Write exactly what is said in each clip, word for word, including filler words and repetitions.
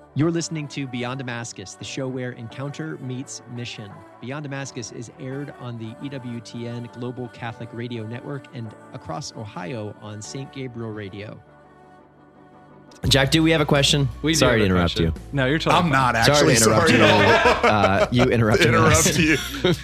You're listening to Beyond Damascus, the show where encounter meets mission. Beyond Damascus is aired on the E W T N Global Catholic Radio Network and across Ohio on Saint Gabriel Radio. Jack, do we have a question? We do Sorry to have a interrupt question. you. No, you're totally I'm fine. not actually sorry to interrupt sorry. you. Uh, you interrupted Interrupt us. you.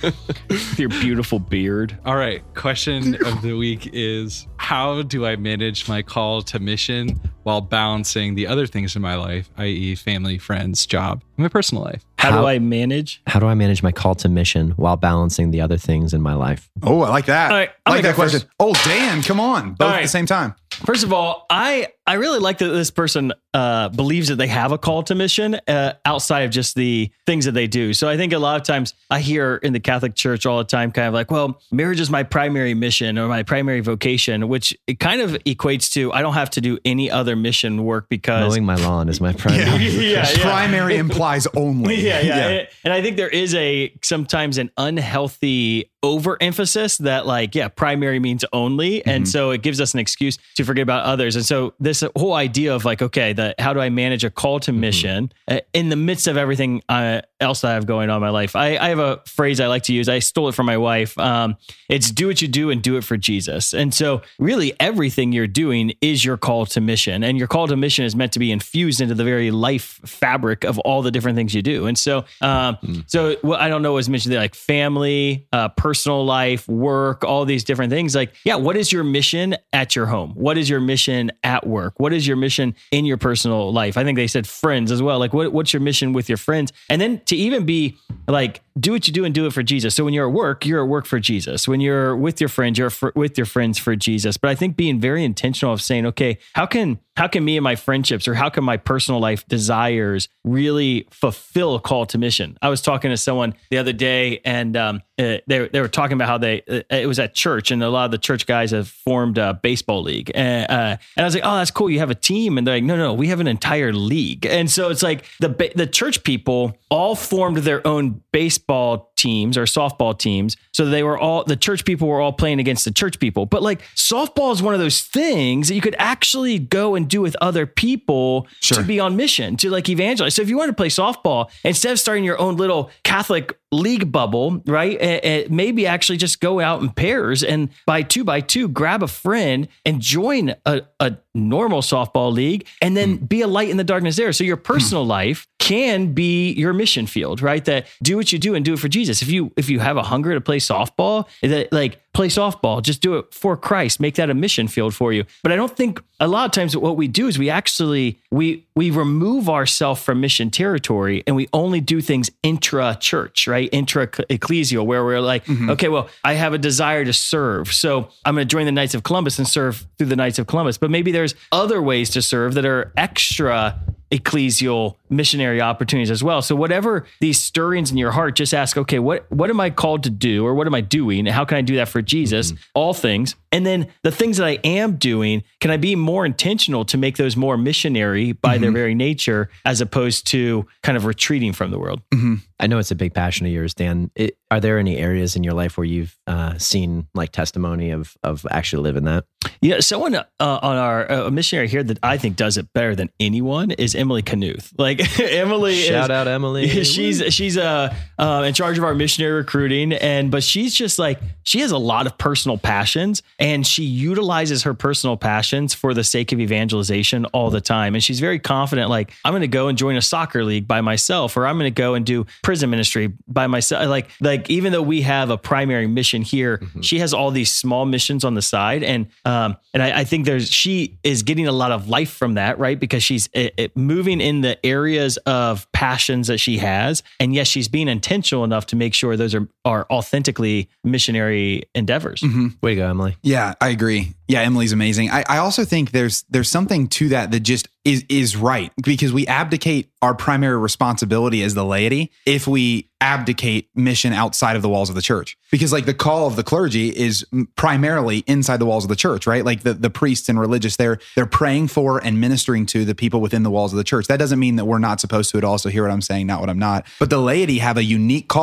With your beautiful beard. All right. Question of the week is, how do I manage my call to mission while balancing the other things in my life, that is family, friends, job, and my personal life? How, How- do I manage? How do I manage my call to mission while balancing the other things in my life? Oh, I like that. All right, I I'll like make that it first. question. Oh, Dan, come on. Both All at right. the same time. First of all, I I really like that this person uh, believes that they have a call to mission uh, outside of just the things that they do. So I think a lot of times I hear in the Catholic Church all the time, kind of like, well, marriage is my primary mission or my primary vocation, which it kind of equates to I don't have to do any other mission work because Mowing my lawn is my primary. yeah, yeah. Primary implies only. Yeah, yeah, And, and I think there is a sometimes an unhealthy overemphasis that like, yeah, primary means only. And Mm-hmm. so it gives us an excuse to forget about others. And so this whole idea of like, okay, the, how do I manage a call to mission uh, in the midst of everything uh, else that I have going on in my life? I, I have a phrase I like to use. I stole it from my wife. Um, it's do what you do and do it for Jesus. And so really everything you're doing is your call to mission. And your call to mission is meant to be infused into the very life fabric of all the different things you do. And so, um, so what I don't know what was mentioned there, like family, uh, personal life, work, all these different things. Like, yeah, what is your mission at your home? What is your mission at work? What is your mission in your personal life? I think they said friends as well. Like, what, what's your mission with your friends? And then to even be like, do what you do and do it for Jesus. So when you're at work, you're at work for Jesus. When you're with your friends, you're for, with your friends for Jesus. But I think being very intentional of saying, okay, how can how can me and my friendships or how can my personal life desires really fulfill a call to mission? I was talking to someone the other day and um, uh, they, they were talking about how they, uh, it was at church and a lot of the church guys have formed a baseball league. Uh, uh, and I was like, oh, that's cool. You have a team. And they're like, no, no, we have an entire league. And so it's like the ba- the church people all formed their own baseball teams or softball teams. So they were all, the church people were all playing against the church people. But like softball is one of those things that you could actually go and do with other people Sure. to be on mission, to like evangelize. So if you want to play softball, instead of starting your own little Catholic league bubble, right? eh, eh, maybe actually just go out in pairs and by two by two, grab a friend and join a, a normal softball league and then be a light in the darkness there. So your personal life can be your mission field, right? That do what you do and do it for Jesus. If you if you have a hunger to play softball, that like play softball, just do it for Christ. Make that a mission field for you. But I don't think a lot of times what we do is we actually we we remove ourselves from mission territory and we only do things intra church, right? Intra ecclesial, where we're like, okay, well, I have a desire to serve, so I'm going to join the Knights of Columbus and serve through the Knights of Columbus. But maybe there's other ways to serve that are extra ecclesial missionary opportunities as well. So whatever these stirrings in your heart, just ask, okay, what, what am I called to do? Or what am I doing? How can I do that for Jesus? Mm-hmm. All things. And then the things that I am doing, can I be more intentional to make those more missionary by mm-hmm. their very nature, as opposed to kind of retreating from the world? Mm-hmm. I know it's a big passion of yours, Dan. It, are there any areas in your life where you've uh, seen like testimony of of actually living that? Yeah, someone uh, on our uh, a missionary here that I think does it better than anyone is Emily Knuth. Like Emily, shout is, out Emily. She's she's uh, uh, in charge of our missionary recruiting, and but she's just like she has a lot of personal passions, and she utilizes her personal passions for the sake of evangelization all the time. And she's very confident. Like I'm going to go and join a soccer league by myself, or I'm going to go and do prison ministry by myself. Like like even though we have a primary mission here, mm-hmm. she has all these small missions on the side, and um, and I, I think there's she is getting a lot of life from that, right? Because she's it, it moving in the areas of passions that she has, and yes, she's being intentional enough to make sure those are are authentically missionary endeavors. Mm-hmm. Way to go, Emily. Yeah, I agree. Yeah, Emily's amazing. I, I also think there's there's something to that that just is is right, because we abdicate our primary responsibility as the laity if we abdicate mission outside of the walls of the church. Because like the call of the clergy is primarily inside the walls of the church, right? Like the, the priests and religious, they're they're praying for and ministering to the people within the walls of the church. That doesn't mean that we're not supposed to at all. So hear what I'm saying, not what I'm not. But the laity have a unique call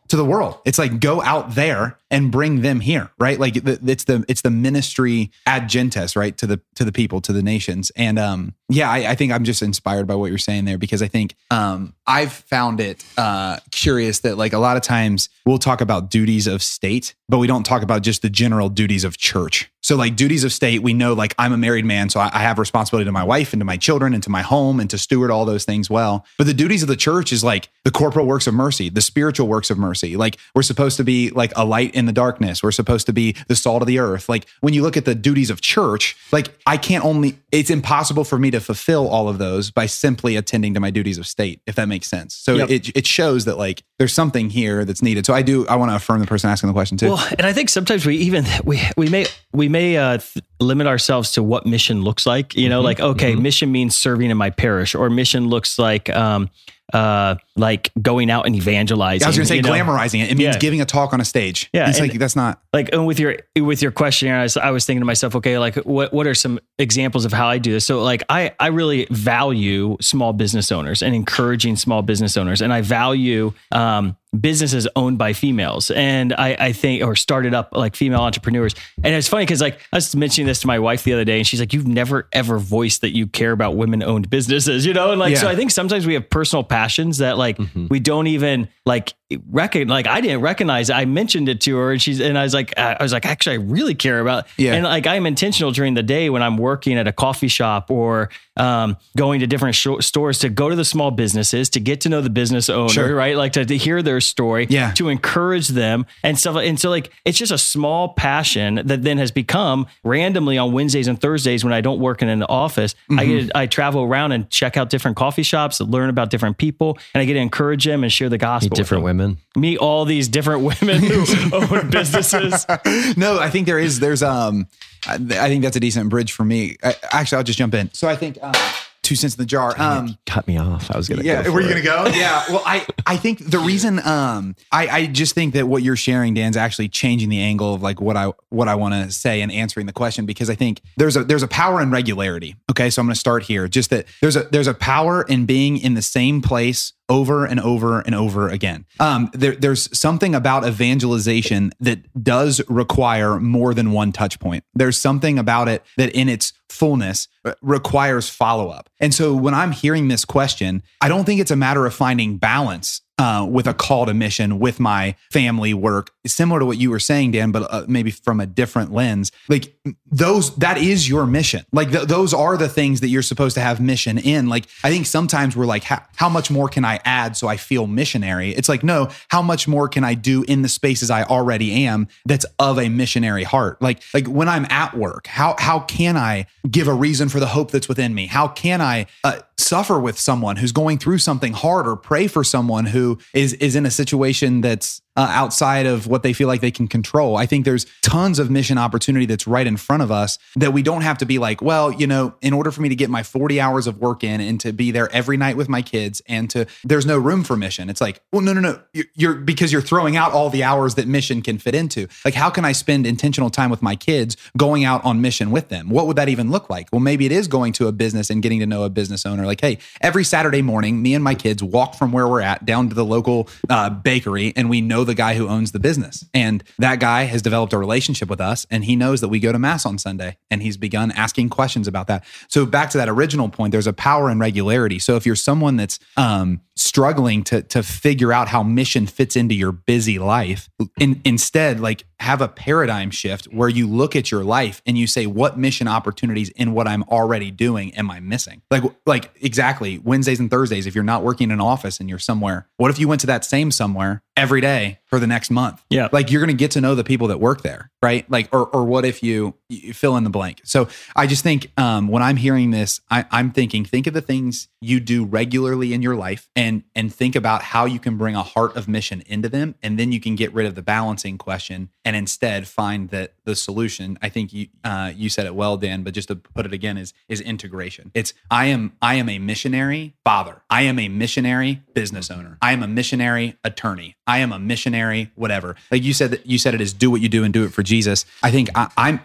to the world. It's like, go out there and bring them here, right? Like it's the it's the ministry ad gentes, right? To the to the people, to the nations. And um, yeah, I, I think I'm just inspired by what you're saying there, because I think um, I've found it uh, curious that like a lot of times we'll talk about duties of state, but we don't talk about just the general duties of church. So like duties of state, we know like I'm a married man, so I, I have responsibility to my wife and to my children and to my home and to steward all those things well. But the duties of the church is like the corporal works of mercy, the spiritual works of mercy. Like we're supposed to be like a light in the darkness. We're supposed to be the salt of the earth. Like when you look at the duties of church, like I can't only, it's impossible for me to fulfill all of those by simply attending to my duties of state, if that makes sense. So yep. it it shows that like there's something here that's needed. So I do, I want to affirm the person asking the question too. Well, and I think sometimes we even, we, we may, we may uh, th- limit ourselves to what mission looks like, you know, mm-hmm. like, okay, mm-hmm. mission means serving in my parish, or mission looks like, um, uh, like going out and evangelizing. I was going to say glamorizing know? it. It means yeah. giving a talk on a stage. Yeah. It's like, that's not like, and with your, with your question, I was, I was thinking to myself, okay, like what, what are some examples of how I do this? So like, I, I really value small business owners and encouraging small business owners. And I value, um, businesses owned by females. And I, I think, or started up like female entrepreneurs. And it's funny because like I was mentioning this to my wife the other day and she's like, you've never ever voiced that you care about women owned businesses, you know? And like, yeah. so I think sometimes we have personal passions that like, mm-hmm. we don't even like reckon, like I didn't recognize it. I mentioned it to her and she's, and I was like, I was like, actually, I really care about, yeah. and like, I'm intentional during the day when I'm working at a coffee shop or um, going to different sh- stores to go to the small businesses, to get to know the business owner, sure. right? Like to, to hear their story, yeah. to encourage them and stuff. And so like, it's just a small passion that then has become randomly on Wednesdays and Thursdays when I don't work in an office, mm-hmm. I get, I travel around and check out different coffee shops, learn about different people, and I get to encourage them and share the gospel. Meet different women. Meet all these different women who own businesses. No, I think there is, there's, um, I, I think that's a decent bridge for me. I, actually, I'll just jump in. So I think, um, two cents in the jar. Um, cut me off. I was going to yeah, go. Were you going to go? Yeah. Well, I, I think the reason, um, I, I just think that what you're sharing, Dan's actually changing the angle of like what I, what I want to say and answering the question, because I think there's a, there's a power in regularity. Okay. So I'm going to start here. Just that there's a, there's a power in being in the same place over and over and over again. Um, there, there's something about evangelization that does require more than one touch point. There's something about it that in its fullness requires follow-up. And so when I'm hearing this question, I don't think it's a matter of finding balance Uh, with a call to mission with my family work, similar to what you were saying, Dan, but uh, maybe from a different lens. Like those, that is your mission. Like th- those are the things that you're supposed to have mission in. Like I think sometimes we're like, how, how much more can I add so I feel missionary? It's like, no, how much more can I do in the spaces I already am that's of a missionary heart? Like, like when I'm at work, how how can I give a reason for the hope that's within me? How can I uh, suffer with someone who's going through something hard, or pray for someone who is is in a situation that's uh, outside of what they feel like they can control? I think there's tons of mission opportunity that's right in front of us that we don't have to be like, well, you know, in order for me to get my forty hours of work in and to be there every night with my kids and to, there's no room for mission. It's like, well, no, no, no, you're, you're because you're throwing out all the hours that mission can fit into. Like, how can I spend intentional time with my kids going out on mission with them? What would that even look like? Well, maybe it is going to a business and getting to know a business owner. Like, hey, every Saturday morning, me and my kids walk from where we're at down to the local uh, bakery, and we know the guy who owns the business. And that guy has developed a relationship with us, and he knows that we go to mass on Sunday, and he's begun asking questions about that. So back to that original point, there's a power in regularity. So if you're someone that's um, struggling to to figure out how mission fits into your busy life, in, instead, like have a paradigm shift where you look at your life and you say, what mission opportunities in what I'm already doing am I missing? Like, like exactly Wednesdays and Thursdays, if you're not working in an office and you're somewhere, what if you went to that same somewhere every day for the next month? Yeah. Like you're going to get to know the people that work there, right? Like, or or what if you, you fill in the blank? So I just think um, when I'm hearing this, I, I'm thinking, think of the things you do regularly in your life and and think about how you can bring a heart of mission into them. And then you can get rid of the balancing question and instead find that the solution, I think you uh, you said it well, Dan, but just to put it again, is is integration. It's I am I am a missionary father. I am a missionary business owner. I am a missionary attorney. I am a missionary whatever. Like you said, that you said it is do what you do and do it for Jesus. I think I, I'm I'm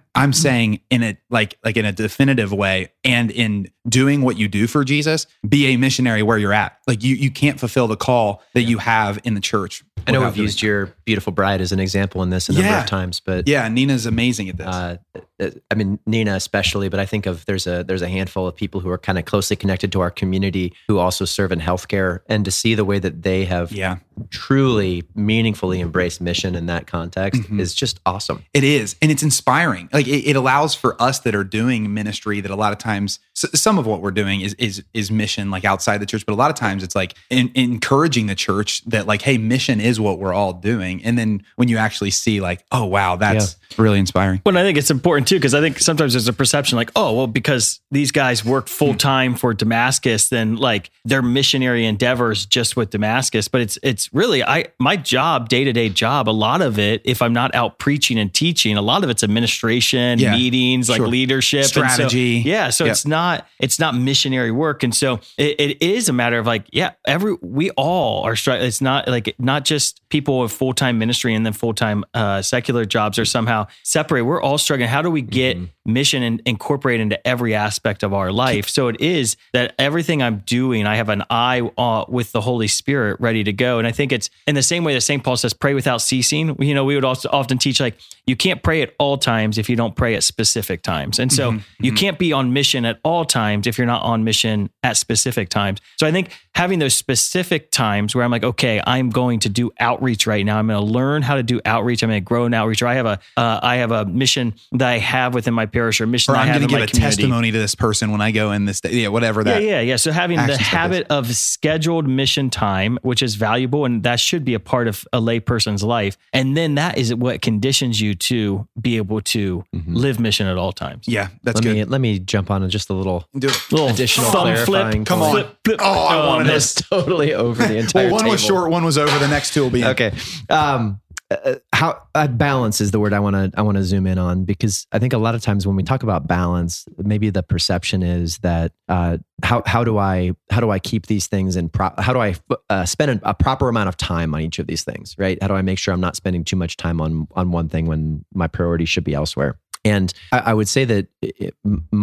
I'm saying in a like like in a definitive way, and in doing what you do for Jesus, be a missionary where you're at. Like you you can't fulfill the call that you have in the church. I know without we've doing used that. your beautiful bride as an example in this a number Yeah. of times, but Yeah, Nina's amazing at this. uh, I mean Nina especially, but I think of there's a there's a handful of people who are kind of closely connected to our community who also serve in healthcare, and to see the way that they have yeah, truly meaningfully embraced mission in that context Mhm. is just awesome. it is, and it's inspiring. Like it, it allows for us that are doing ministry that a lot of times, s- some of what we're doing is is is mission, like outside the church, but a lot of times it's like in, encouraging the church that like, hey, mission is what we're all doing. And then when you actually see like, oh wow, that's really inspiring. Well, and I think it's important too, because I think sometimes there's a perception like, oh, well, because these guys work full time for Damascus, then like their missionary endeavors just with Damascus. But it's it's really I my job, day to day job. A lot of it, if I'm not out preaching and teaching, a lot of it's administration, Yeah, meetings, like sure. leadership, And so- Strategy. yeah, so Yep. it's not it's not missionary work, and so it, it is a matter of like, yeah, every we all are. stri- It's not like not just people with full time ministry and then full time uh, secular jobs are somehow separate. We're all struggling. How do we get mission and incorporate into every aspect of our life? So it is that everything I'm doing, I have an eye uh, with the Holy Spirit ready to go. And I think it's in the same way that Saint Paul says, pray without ceasing. You know, we would also often teach like, you can't pray at all times if you don't pray at specific times. And so you can't be on mission at all times if you're not on mission at specific times. So I think having those specific times where I'm like, okay, I'm going to do outreach right now. I'm going to learn how to do outreach. I'm going to grow in outreach. Or I have a, uh, I have a mission that I have within my parish, or a mission Or that I I'm have going in to give my a community. testimony to this person when I go in this, yeah, whatever Yeah, that. yeah, yeah. So having the action step habit of scheduled mission time, which is valuable, and that should be a part of a lay person's life. And then that is what conditions you to be able to live mission at all times. Yeah, that's Let good. me let me jump on just a little Do it. Little additional thumb clarifying flip. Come on. Flip, flip. Oh, I wanted man. this. That's totally over the entire Well, one was table. short, one was over. The next two will be in. Okay. Um, uh, how uh, balance is the word I want to I want to zoom in on, because I think a lot of times when we talk about balance, maybe the perception is that uh, how how do I how do I keep these things in pro- how do I uh, spend a, a proper amount of time on each of these things, right? How do I make sure I'm not spending too much time on on one thing when my priority should be elsewhere? And I, I would say that it,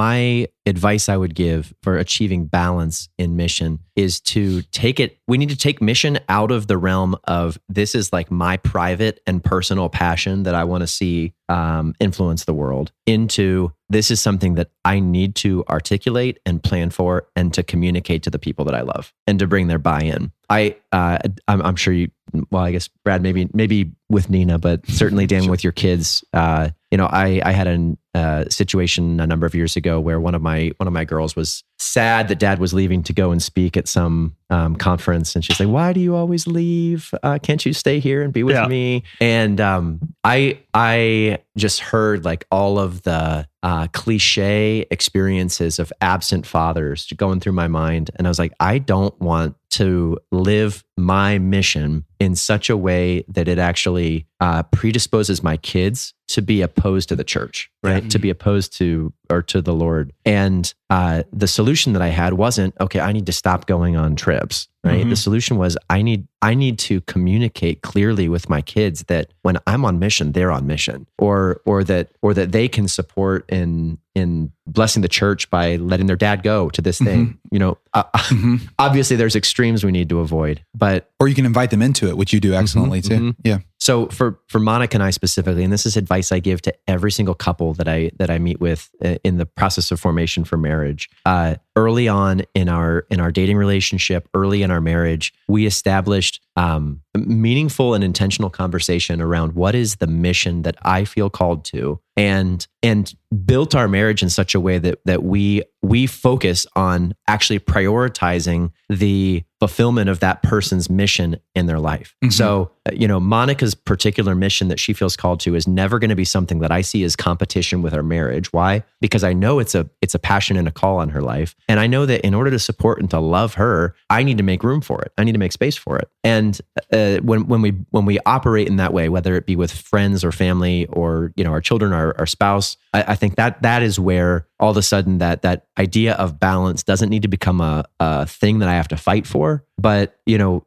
my advice I would give for achieving balance in mission is to take it, we need to take mission out of the realm of this is like my private and personal passion that I want to see um, influence the world, into this is something that I need to articulate and plan for and to communicate to the people that I love and to bring their buy-in. I, uh, I'm, I'm sure you, well, I guess Brad, maybe, maybe with Nina, but certainly Dan, Sure. with your kids, uh, you know, I, I had a uh, situation a number of years ago where one of my, one of my girls was sad that dad was leaving to go and speak at some um, conference. And she's like, why do you always leave? Uh, can't you stay here and be with Yeah. me? And um, I, I just heard like all of the uh, cliche experiences of absent fathers going through my mind. And I was like, I don't want to live my mission in such a way that it actually uh, predisposes my kids to be opposed to the church, right? Yeah. To be opposed to or to the Lord. And uh, the solution that I had wasn't, okay, I need to stop going on trips, right? Mhm. The solution was I need I need to communicate clearly with my kids that when I'm on mission, they're on mission, or or that or that they can support in in blessing the church by letting their dad go to this thing. You know, uh, Mhm. obviously there's extremes we need to avoid, but Or you can invite them into it, which you do excellently too. mhm. Yeah. so for for Monica and I specifically, and this is advice I give to every single couple that I that I meet with uh, in the process of formation for marriage. Uh, early on in our in our dating relationship, early in our marriage, we established um, meaningful and intentional conversation around what is the mission that I feel called to, and and built our marriage in such a way that that we we focus on actually prioritizing the fulfillment of that person's mission in their life. Mhm. So, uh, you know, Monica's particular mission that she feels called to is never going to be something that I see as competition with our marriage. Why? Because I know it's a it's a passion and a call on her life, and I know that in order to support and to love her, I need to make room for it. I need to make space for it. And uh, when when we when we operate in that way, whether it be with friends or family or you know our children, our, our spouse, I, I think that that is where all of a sudden that that idea of balance doesn't need to become a, a thing that I have to fight for. But, you know,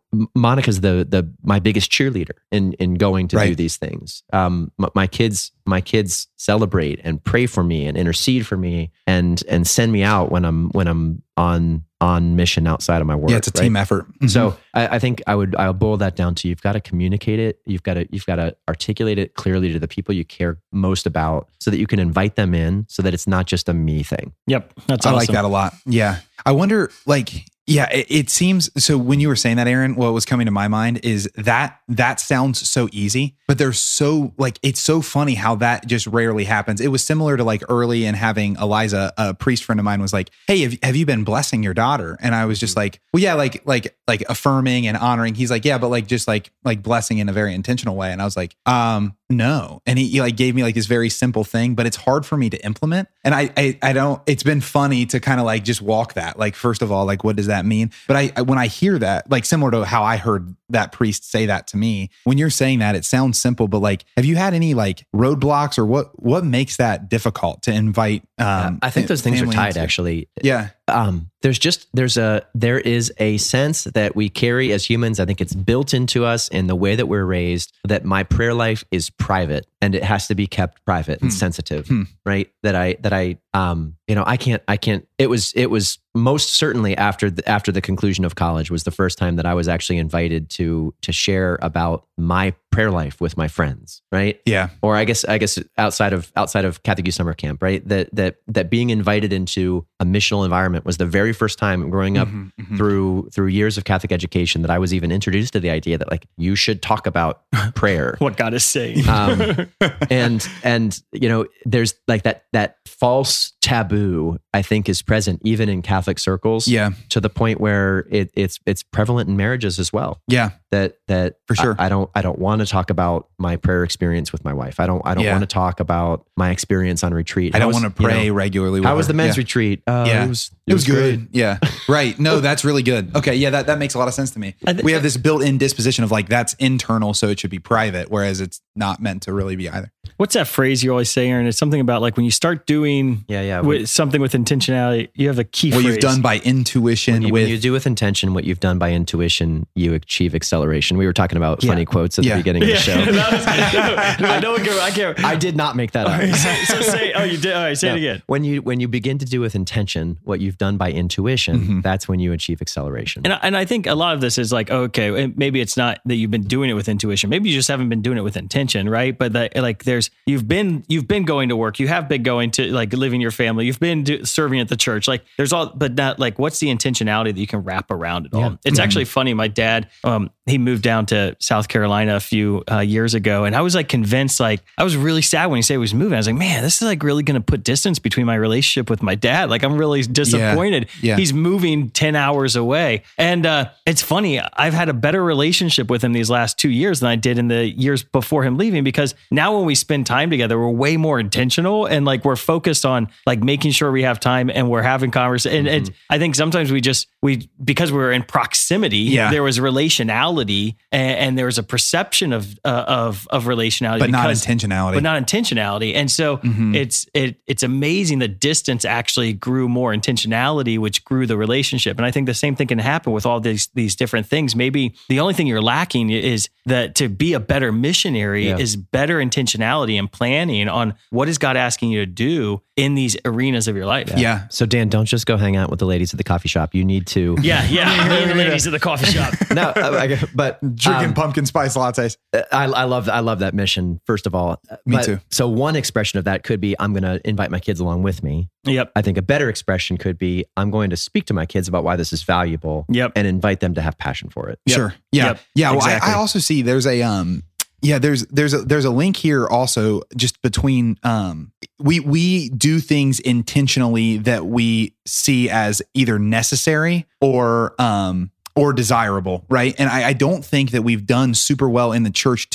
Monica's the the my biggest cheerleader in in going to do Right. these things. Um, my, my kids my kids celebrate and pray for me and intercede for me and and send me out when I'm when I'm on on mission outside of my work. Yeah, it's a right? team effort. Mhm. So I, I think I would I'll boil that down to you've got to communicate it. You've got to you've got to articulate it clearly to the people you care most about, so that you can invite them in, so that it's not just a me thing. Yep. That's I awesome. like that a lot. Yeah. I wonder, like, yeah, it, it seems so when you were saying that, Aaron, what was coming to my mind is that that sounds so easy, but there's so like, it's so funny how that just rarely happens. It was similar to like early in having Eliza, a priest friend of mine was like, hey, have, have you been blessing your daughter? And I was just like, well, yeah, like, like, like affirming and honoring. He's like, yeah, but like, just like, like blessing in a very intentional way. And I was like, um, no. And he, he like gave me like this very simple thing, but it's hard for me to implement. And I, I, I don't, it's been funny to kind of like just walk that. Like, first of all, like, what does that mean? But I, I, when I hear that, like similar to how I heard that priest say that to me, when you're saying that, it sounds simple, but like, have you had any like roadblocks or what, what makes that difficult to invite? Um, I think those things are family tied into? actually. Yeah. Um, there's just there's a there is a sense that we carry as humans. I think it's built into us in the way that we're raised, that my prayer life is private and it has to be kept private and Hmm. sensitive, Hmm. right? That I that I um you know I can't I can't. It was it was most certainly after the, after the conclusion of college was the first time that I was actually invited to to share about my prayer life with my friends, right? Yeah. Or I guess I guess outside of outside of Catholic Youth Summer Camp, right? That that that being invited into a missional environment was the very first time growing up Mhm, mhm. through through years of Catholic education that I was even introduced to the idea that like you should talk about prayer. What God is saying. Um, and and you know, there's like that that false taboo I think is present even in Catholic circles. Yeah. To the point where it, it's it's prevalent in marriages as well. Yeah. That that For sure. I, I don't I don't want to talk about my prayer experience with my wife. I don't I don't Yeah. want to talk about my experience on retreat. I How don't was- want to you pray know, regularly. With how was her. the men's Yeah. retreat? Uh, Yeah. it was It was great. good. Yeah. Right. No, that's really good. Okay. Yeah. That, that makes a lot of sense to me. I thi- We have this built in disposition of like, that's internal, so it should be private, whereas it's not meant to really be either. What's that phrase you always say, Aaron? It's something about like when you start doing Yeah, yeah. with something with intentionality, you have a key What phrase. you've done by intuition When you, with when you do with intention what you've done by intuition, you achieve acceleration. We were talking about Yeah. funny quotes at Yeah. the beginning of the Yeah, show. that was- no, no, I don't care. I care. I did not make that up. so, so say, oh, you did. All right, say No. it again. When you when you begin to do with intention what you've done by intuition, Mhm. that's when you achieve acceleration. And I, and I think a lot of this is like, okay, and maybe it's not that you've been doing it with intuition. Maybe you just haven't been doing it with intention, right? But that, like, there's you've been you've been going to work, you have been going to like living your family, you've been do, serving at the church. Like, there's all, but not like, what's the intentionality that you can wrap around it all? Yeah. It's actually funny. My dad, um, he moved down to South Carolina a few uh, years ago, and I was like convinced, like, I was really sad when he said he was moving. I was like, man, this is like really going to put distance between my relationship with my dad. Like, I'm really disappointed. Yeah. He's moving ten hours away. And uh, it's funny, I've had a better relationship with him these last two years than I did in the years before him leaving, because now when we spend time together, we're way more intentional and like we're focused on like making sure we have time and we're having conversation. And, and I think sometimes we just, we, because we're in proximity, Yeah. there was relationality and, and there was a perception of, uh, of, of relationality, but not because- intentionality. but not intentionality. And so Mhm. it's it it's amazing the distance actually grew more intentionality, which grew the relationship. And I think the same thing can happen with all these these different things. Maybe the only thing you're lacking is that to be a better missionary Yeah. is better intentionality and planning on what is God asking you to do in these arenas of your life. yeah. So Dan, don't just go hang out with the ladies at the coffee shop. You need to Yeah, yeah. Me and the ladies at the coffee shop. no, I- I- but Drinking um, pumpkin spice lattes. I, I love I love that mission. First of all, Me But- too. So one expression of that could be I'm going to invite my kids along with me. Yep. I think a better expression could be I'm going to speak to my kids about why this is valuable. Yep. And invite them to have passion for it. Yep. Sure. Yeah. Yep. Yeah. Well, Exactly. I, I also see there's a um yeah, there's there's a there's a link here also just between um we we do things intentionally that we see as either necessary or um or desirable, right? And I, I don't think that we've done super well in the church to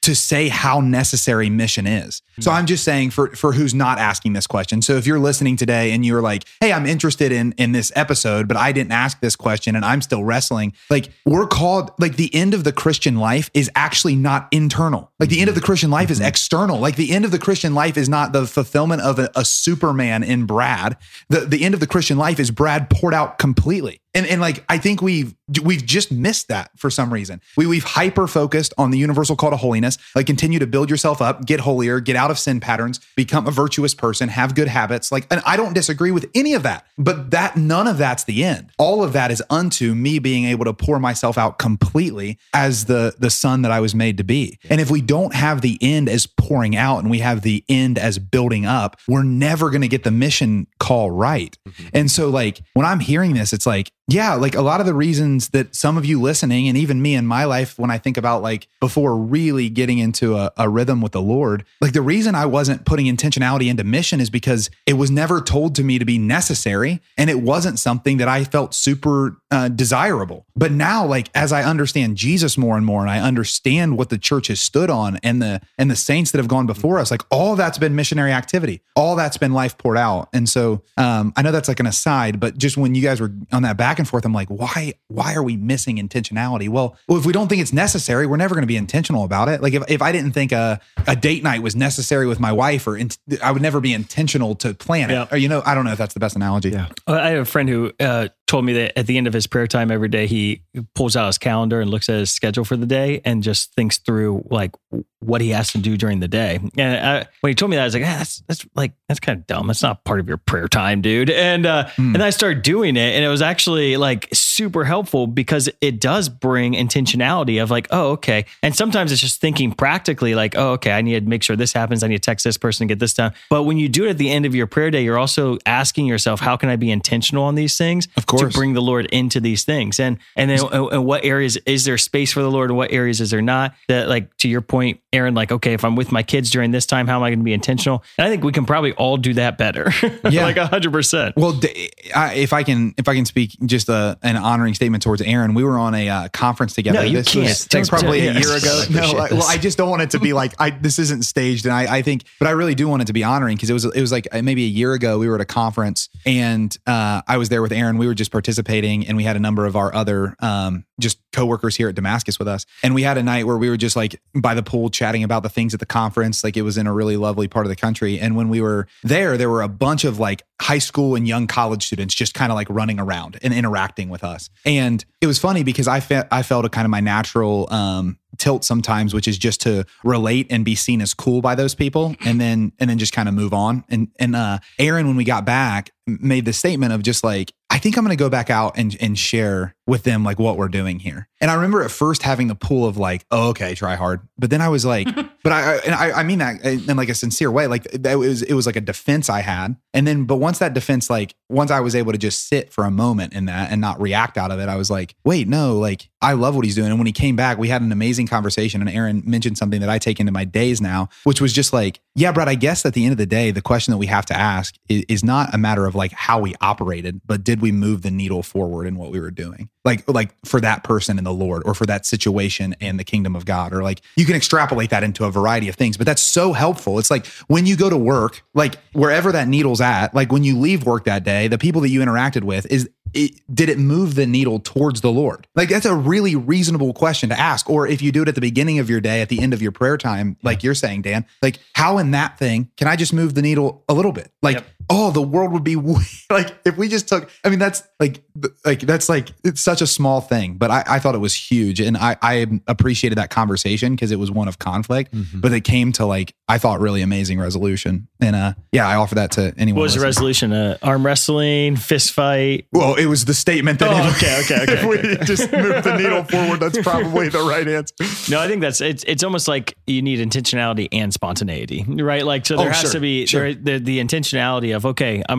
to say how necessary mission is. So I'm just saying for, for who's not asking this question. So if you're listening today and you're like, hey, I'm interested in, in this episode, but I didn't ask this question and I'm still wrestling. Like we're called, like the end of the Christian life is actually not internal. Like the end of the Christian life is external. Like the end of the Christian life is not the fulfillment of a, a Superman in Brad. The, the end of the Christian life is Brad poured out completely. And, and like, I think we've, we've just missed that for some reason. We, we've hyper focused on the universal call to holiness, like continue to build yourself up, get holier, get out of sin patterns, become a virtuous person, have good habits. Like, and I don't disagree with any of that, but that none of that's the end. All of that is unto me being able to pour myself out completely as the, the son that I was made to be. And if we don't have the end as pouring out and we have the end as building up, we're never going to get the mission call right. Mm-hmm. And so like, when I'm hearing this, it's like, yeah, like a lot of the reasons that some of you listening and even me in my life, when I think about like before really getting into a, a rhythm with the Lord, like the reason I wasn't putting intentionality into mission is because it was never told to me to be necessary. And it wasn't something that I felt super uh, desirable. But now, like, as I understand Jesus more and more, and I understand what the church has stood on and the, and the saints that have gone before us, like all that's been missionary activity, all that's been life poured out. And so um, I know that's like an aside, but just when you guys were on that back and forth, I'm like, why, why are we missing intentionality? Well, well, if we don't think it's necessary, we're never going to be intentional about it. Like if, if I didn't think a, a date night was necessary with my wife, or in, I would never be intentional to plan it. Yeah. Or, you know, I don't know if that's the best analogy. Yeah. I have a friend who uh, told me that at the end of his prayer time every day, he pulls out his calendar and looks at his schedule for the day and just thinks through like what he has to do during the day. And I, when he told me that, I was like, ah, that's, that's like, that's kind of dumb. That's not part of your prayer time, dude. And, uh, mm. and I started doing it, and it was actually like super helpful because it does bring intentionality of like, oh, okay. And sometimes it's just thinking practically like, oh, okay, I need to make sure this happens. I need to text this person and get this done. But when you do it at the end of your prayer day, you're also asking yourself, how can I be intentional on these things? Of course. To bring the Lord into these things. And, and then in what areas is there space for the Lord and what areas is there not? That, like, to your point, Aaron, like, okay, if I'm with my kids during this time, how am I going to be intentional? And I think we can probably all do that better. Yeah. Like a hundred percent. Well, I, if I can, if I can speak just a, an honoring statement towards Aaron, we were on a uh, conference together. No, you this can't. was like, probably a year ago. No, like, well, I just don't want it to be like, I, this isn't staged. And I, I think, but I really do want it to be honoring, because it was, it was like maybe a year ago, we were at a conference, and uh, I was there with Aaron. We were just participating, and we had a number of our other um, just coworkers here at Damascus with us. And we had a night where we were just like by the pool chatting about the things at the conference. Like it was in a really lovely part of the country. And when we were there, there were a bunch of like high school and young college students just kind of like running around and interacting with us. And it was funny because I felt, I felt a kind of my natural um, tilt sometimes, which is just to relate and be seen as cool by those people, and then and then just kind of move on. And and uh, Aaron, when we got back, made the statement of just like, I think I'm going to go back out and and share with them like what we're doing here. And I remember at first having the pull of like, oh, okay, try hard. But then I was like, but I, and I I mean that in like a sincere way. Like that was, it was like a defense I had. And then, but once that defense, like once I was able to just sit for a moment in that and not react out of it, I was like, wait, no, like I love what he's doing. And when he came back, we had an amazing conversation. And Aaron mentioned something that I take into my days now, which was just like, yeah, Brad, I guess at the end of the day, the question that we have to ask is, is not a matter of like how we operated, but did we move the needle forward in what we were doing? Like, like for that person and the Lord, or for that situation and the kingdom of God, or like you can extrapolate that into a variety of things, but that's so helpful. It's like when you go to work, like wherever that needle's at, like when you leave work that day, the people that you interacted with, is it, did it move the needle towards the Lord? Like that's a really reasonable question to ask. Or if you do it at the beginning of your day, at the end of your prayer time, like you're saying, Dan, like how in that thing can I just move the needle a little bit? Like, yep. Oh, the world would be like if we just took, I mean, that's like, like that's like, it's such a small thing, but I, I thought it was huge. And I, I appreciated that conversation because it was one of conflict, mm-hmm. but it came to like, I thought really amazing resolution. And uh, yeah, I offer that to anyone. What was listening. The resolution? Uh, arm wrestling, fist fight? Well, it was the statement that oh, if, okay, okay, okay. if we just move the needle forward, that's probably the right answer. No, I think that's, it's it's almost like you need intentionality and spontaneity, right? Like, so there oh, has sure, to be sure. there, the, the intentionality of, okay, I'm going to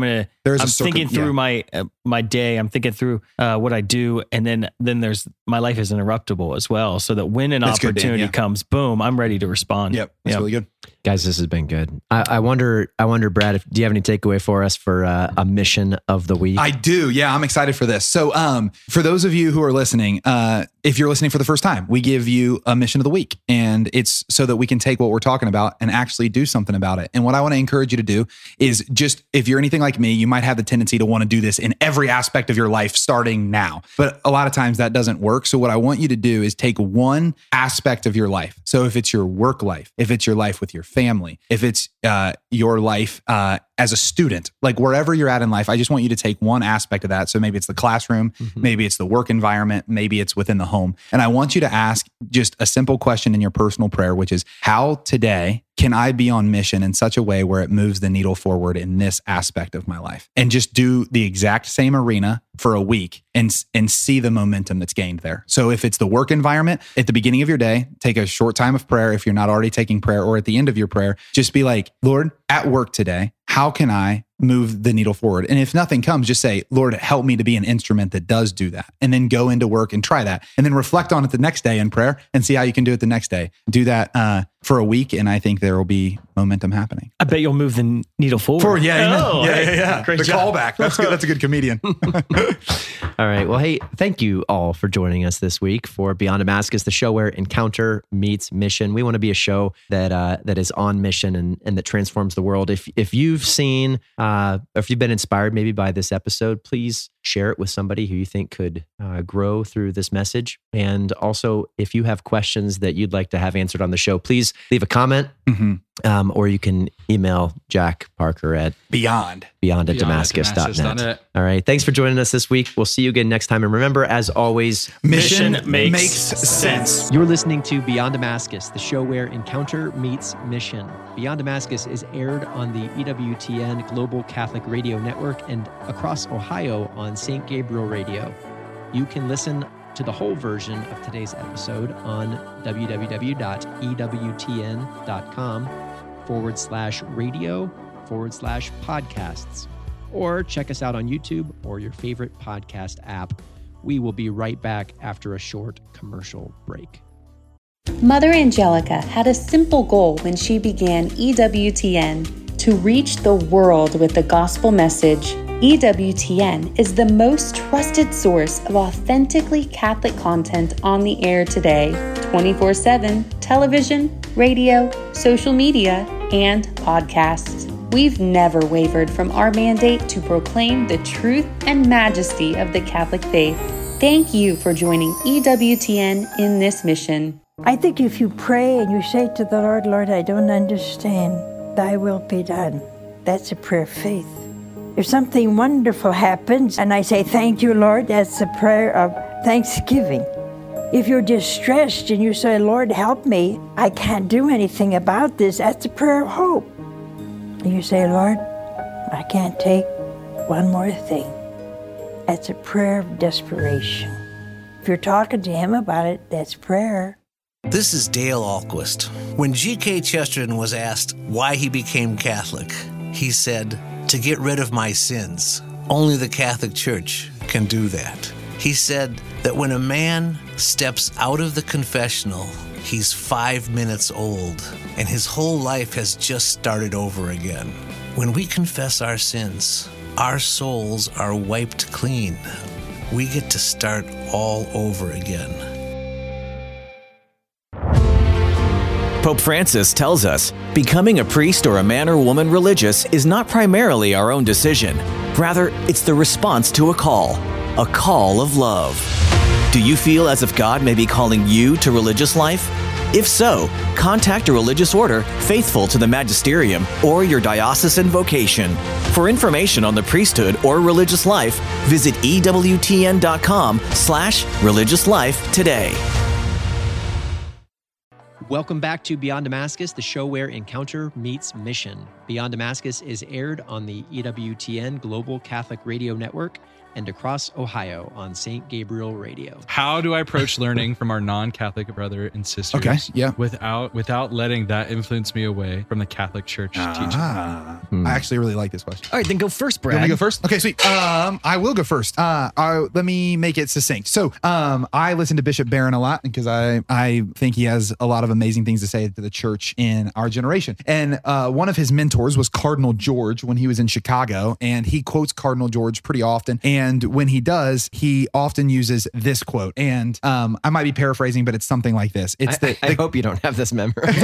There is I'm a circum- thinking through yeah. my uh, my day. I'm thinking through uh, what I do, and then then there's my life is interruptible as well. So that when an That's good, Dan, opportunity yeah. comes, boom, I'm ready to respond. Yep, that's Yep. really good. Guys, this has been good. I, I wonder, I wonder, Brad, if, do you have any takeaway for us for uh, a mission of the week? I do. Yeah, I'm excited for this. So, um, for those of you who are listening, uh, if you're listening for the first time, we give you a mission of the week, and it's so that we can take what we're talking about and actually do something about it. And what I want to encourage you to do is just, if you're anything like me, you might have the tendency to want to do this in every aspect of your life starting now. But a lot of times that doesn't work. So what I want you to do is take one aspect of your life. So if it's your work life, if it's your life with your family, if it's uh, your life uh, as a student, like wherever you're at in life, I just want you to take one aspect of that. So maybe it's the classroom, Mhm. maybe it's the work environment, maybe it's within the home. And I want you to ask just a simple question in your personal prayer, which is, how today can I be on mission in such a way where it moves the needle forward in this aspect of my life? And just do the exact same arena for a week and, and see the momentum that's gained there. So if it's the work environment, at the beginning of your day, take a short time of prayer. If you're not already taking prayer, or at the end of your prayer, just be like, Lord, at work today, how can I move the needle forward? And if nothing comes, just say, Lord, help me to be an instrument that does do that. And then go into work and try that. And then reflect on it the next day in prayer and see how you can do it the next day. Do that uh, for a week. And I think there will be momentum happening. I bet you'll move the n- needle forward. For, yeah, amen. Oh, yeah, hey, yeah, yeah. Great The job. callback. That's good. That's a good comedian. All right. Well, hey, thank you all for joining us this week for Beyond Damascus, the show where encounter meets mission. We want to be a show that uh, that is on mission and, and that transforms the world. If if you've seen, uh, or if you've been inspired maybe by this episode, please share it with somebody who you think could uh, grow through this message. And also, if you have questions that you'd like to have answered on the show, please leave a comment, Mhm. um, or you can email Jack Parker at Beyond. beyond at Beyond at damascus dot damascus dot net. net. All right. Thanks for joining us this week. We'll see you again next time. And remember, as always, Mission, Mission makes makes sense. You're listening to Beyond Damascus, the show where encounter meets mission. Beyond Damascus is aired on the E W T N Global Catholic Radio Network and across Ohio on Saint Gabriel Radio. You can listen to the whole version of today's episode on www.ewtn.com forward slash radio forward slash podcasts. Or check us out on YouTube or your favorite podcast app. We will be right back after a short commercial break. Mother Angelica had a simple goal when she began E W T N: to reach the world with the gospel message. E W T N is the most trusted source of authentically Catholic content on the air today, twenty-four seven, television, radio, social media, and podcasts. We've never wavered from our mandate to proclaim the truth and majesty of the Catholic faith. Thank you for joining E W T N in this mission. I think if you pray and you say to the Lord, Lord, I don't understand, thy will be done. That's a prayer of faith. If something wonderful happens and I say, thank you, Lord, that's a prayer of thanksgiving. If you're distressed and you say, Lord, help me, I can't do anything about this, that's a prayer of hope. And you say, Lord, I can't take one more thing. That's a prayer of desperation. If you're talking to him about it, that's prayer. This is Dale Ahlquist. When G K Chesterton was asked why he became Catholic, he said, to get rid of my sins. Only the Catholic Church can do that. He said that when a man steps out of the confessional, he's five minutes old, and his whole life has just started over again. When we confess our sins, our souls are wiped clean. We get to start all over again. Pope Francis tells us, becoming a priest or a man or woman religious is not primarily our own decision. Rather, it's the response to a call, a call of love. Do you feel as if God may be calling you to religious life? If so, contact a religious order faithful to the magisterium or your diocesan vocation. For information on the priesthood or religious life, visit ewtn.com slash religious life today. Welcome back to Beyond Damascus, the show where encounter meets mission. Beyond Damascus is aired on the E W T N Global Catholic Radio Network and across Ohio on Saint Gabriel Radio. How do I approach learning from our non-Catholic brother and sisters? Okay, yeah. Without without letting that influence me away from the Catholic Church teaching. Ah, I actually really like this question. All right, then go first, You want Brad. me to go first? Okay, sweet. Um, I will go first. Uh, I, let me make it succinct. So, um, I listen to Bishop Barron a lot because I I think he has a lot of amazing things to say to the church in our generation. And uh, one of his mentors was Cardinal George when he was in Chicago, and he quotes Cardinal George pretty often. And when he does, he often uses this quote. And um, I might be paraphrasing, but it's something like this. It's I, the, I, the I hope you don't have this memorized.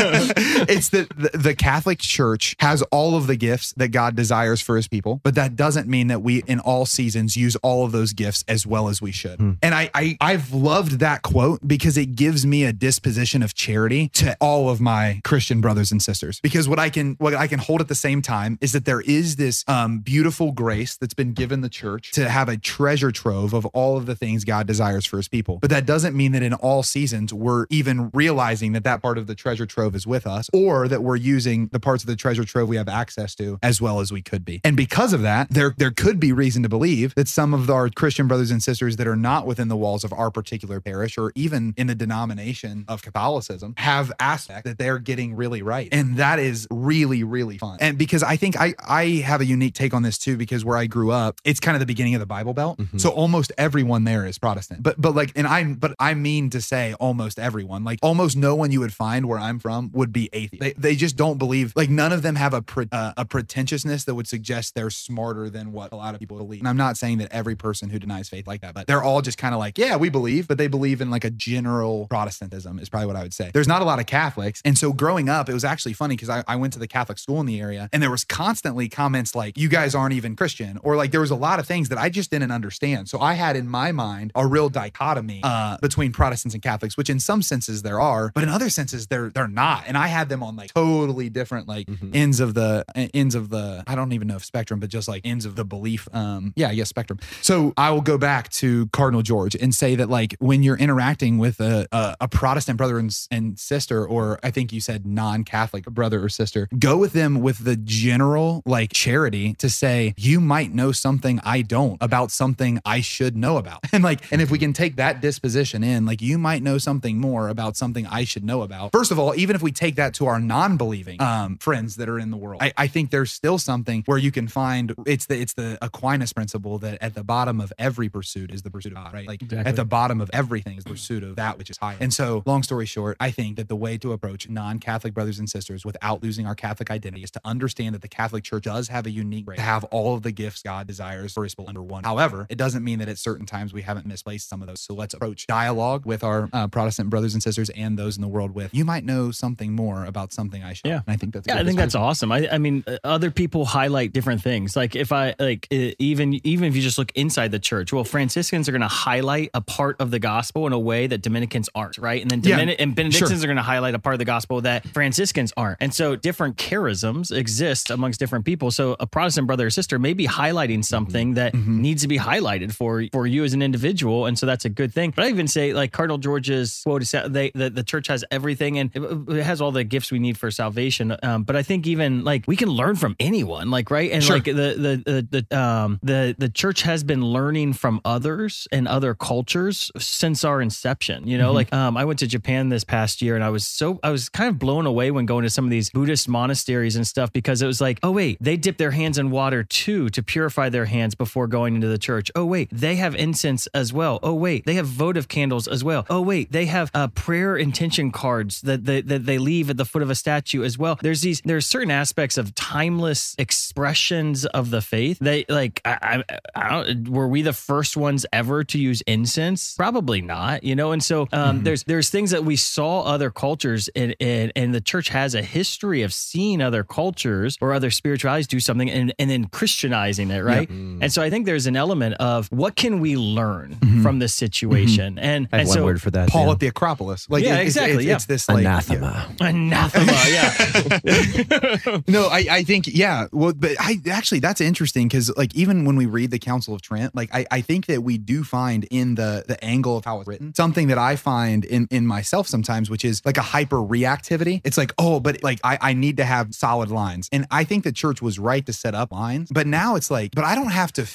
it's that the, the Catholic Church has all of the gifts that God desires for his people, but that doesn't mean that we in all seasons use all of those gifts as well as we should. Hmm. And I, I I've loved that quote because it gives me a disposition of charity to all of my Christian brothers and sisters. Because what I can what I can hold at the same time is that there is this um, beautiful grace that's been given the church to have a treasure trove of all of the things God desires for his people. But that doesn't mean that in all seasons we're even realizing that that part of the treasure trove is with us, or that we're using the parts of the treasure trove we have access to as well as we could be. And because of that, there there could be reason to believe that some of our Christian brothers and sisters that are not within the walls of our particular parish or even in the denomination of Catholicism have aspects that they're getting really right. And that is really, really fun. And because I think I, I have a unique take on this too, because where I grew up, it's kind of the beginning of the Bible Belt. Mm-hmm. So almost everyone there is Protestant. But but like, and I'm but I mean to say almost everyone, like almost no one you would find where I'm from would be atheist. They, they just don't believe, like none of them have a pre, uh, a pretentiousness that would suggest they're smarter than what a lot of people believe. And I'm not saying that every person who denies faith like that, but they're all just kind of like, yeah, we believe, but they believe in like a general Protestantism is probably what I would say. There's not a lot of Catholics. And so growing up, it was actually funny because I, I went to the Catholic school in the area and there was constantly comments like, you guys aren't even Christian, or like there was a lot of things that I just didn't understand. So I had in my mind a real dichotomy uh, between Protestants and Catholics, which in some senses there are, but in other senses they're they're not. And I had them on like totally different like mm-hmm. ends of the ends of the I don't even know if spectrum, but just like ends of the belief. Um, yeah, I guess spectrum. So I will go back to Cardinal George and say that like when you're interacting with a a, a Protestant brother and, and sister, or I think you said non-Catholic brother or sister, go with them with the general like charity to say, you might know something I don't about something I should know about. And like, and if we can take that disposition in, like you might know something more about something I should know about. First of all, even if we take that to our non-believing um, friends that are in the world, I, I think there's still something where you can find it's the it's the Aquinas principle that at the bottom of every pursuit is the pursuit of God, right? Like exactly. At the bottom of everything is the pursuit of that which is higher. And so, long story short, I think that the way to approach non-Catholic brothers and sisters without losing our Catholic identity is to understand that the Catholic Church does have a unique right to have all of the gifts God desires for his people under one. However, it doesn't mean that at certain times we haven't misplaced some of those. So let's approach dialogue with our uh, Protestant brothers and sisters and those in the world with, you might know something more about something I should. Yeah. And I think that's yeah, I think that's awesome. I, I mean, uh, other people highlight different things. Like if I like uh, even even if you just look inside the church, well, Franciscans are going to highlight a part of the gospel in a way that Dominicans aren't, right? And then Dominic- yeah, and Benedictines sure. are going to highlight a part of the gospel that Franciscans aren't. And so different charisms exist amongst different people. So a Protestant brother or sister may be highlighting something that mm-hmm. needs to be highlighted for for you as an individual, and so that's a good thing. But I even say like Cardinal George's quote is that they the, the church has everything and it, it has all the gifts we need for salvation. Um, but I think even like we can learn from anyone, like right, and sure. like the the the the um the the church has been learning from others and other cultures since our inception. You know, mm-hmm. like um I went to Japan this past year and I was so I was kind of blown away when going to some of these Buddhist monasteries and stuff, because it was like, oh wait, they dip their hands in water too to purify their hands before going into the church. Oh wait, they have incense as well. Oh wait, they have votive candles as well. Oh wait, they have uh, prayer intention cards that they, that they leave at the foot of a statue as well. There's these there's certain aspects of timeless expressions of the faith. They like I, I, I don't, were we the first ones ever to use incense? Probably not, you know. And so um, mm-hmm. there's there's things that we saw other cultures and and and the church has a history of seeing other cultures or other spiritualities do something and and then Christianizing it, right? Yep. Mm. And so I think there's an element of what can we learn mm-hmm. from this situation? Mm-hmm. And I have and one so, word for that. Paul yeah. at the Acropolis, like yeah, it, exactly. It's, it's, yeah. it's this like anathema, yeah. anathema. Yeah. No, I I think yeah. Well, but I actually that's interesting because like even when we read the Council of Trent, like I I think that we do find in the the angle of how it's written something that I find in in myself sometimes, which is like a hyper reactivity. It's like, oh, but like I I need to have solid lines, and I think the church was right to set up lines, but now it's like, but I don't have to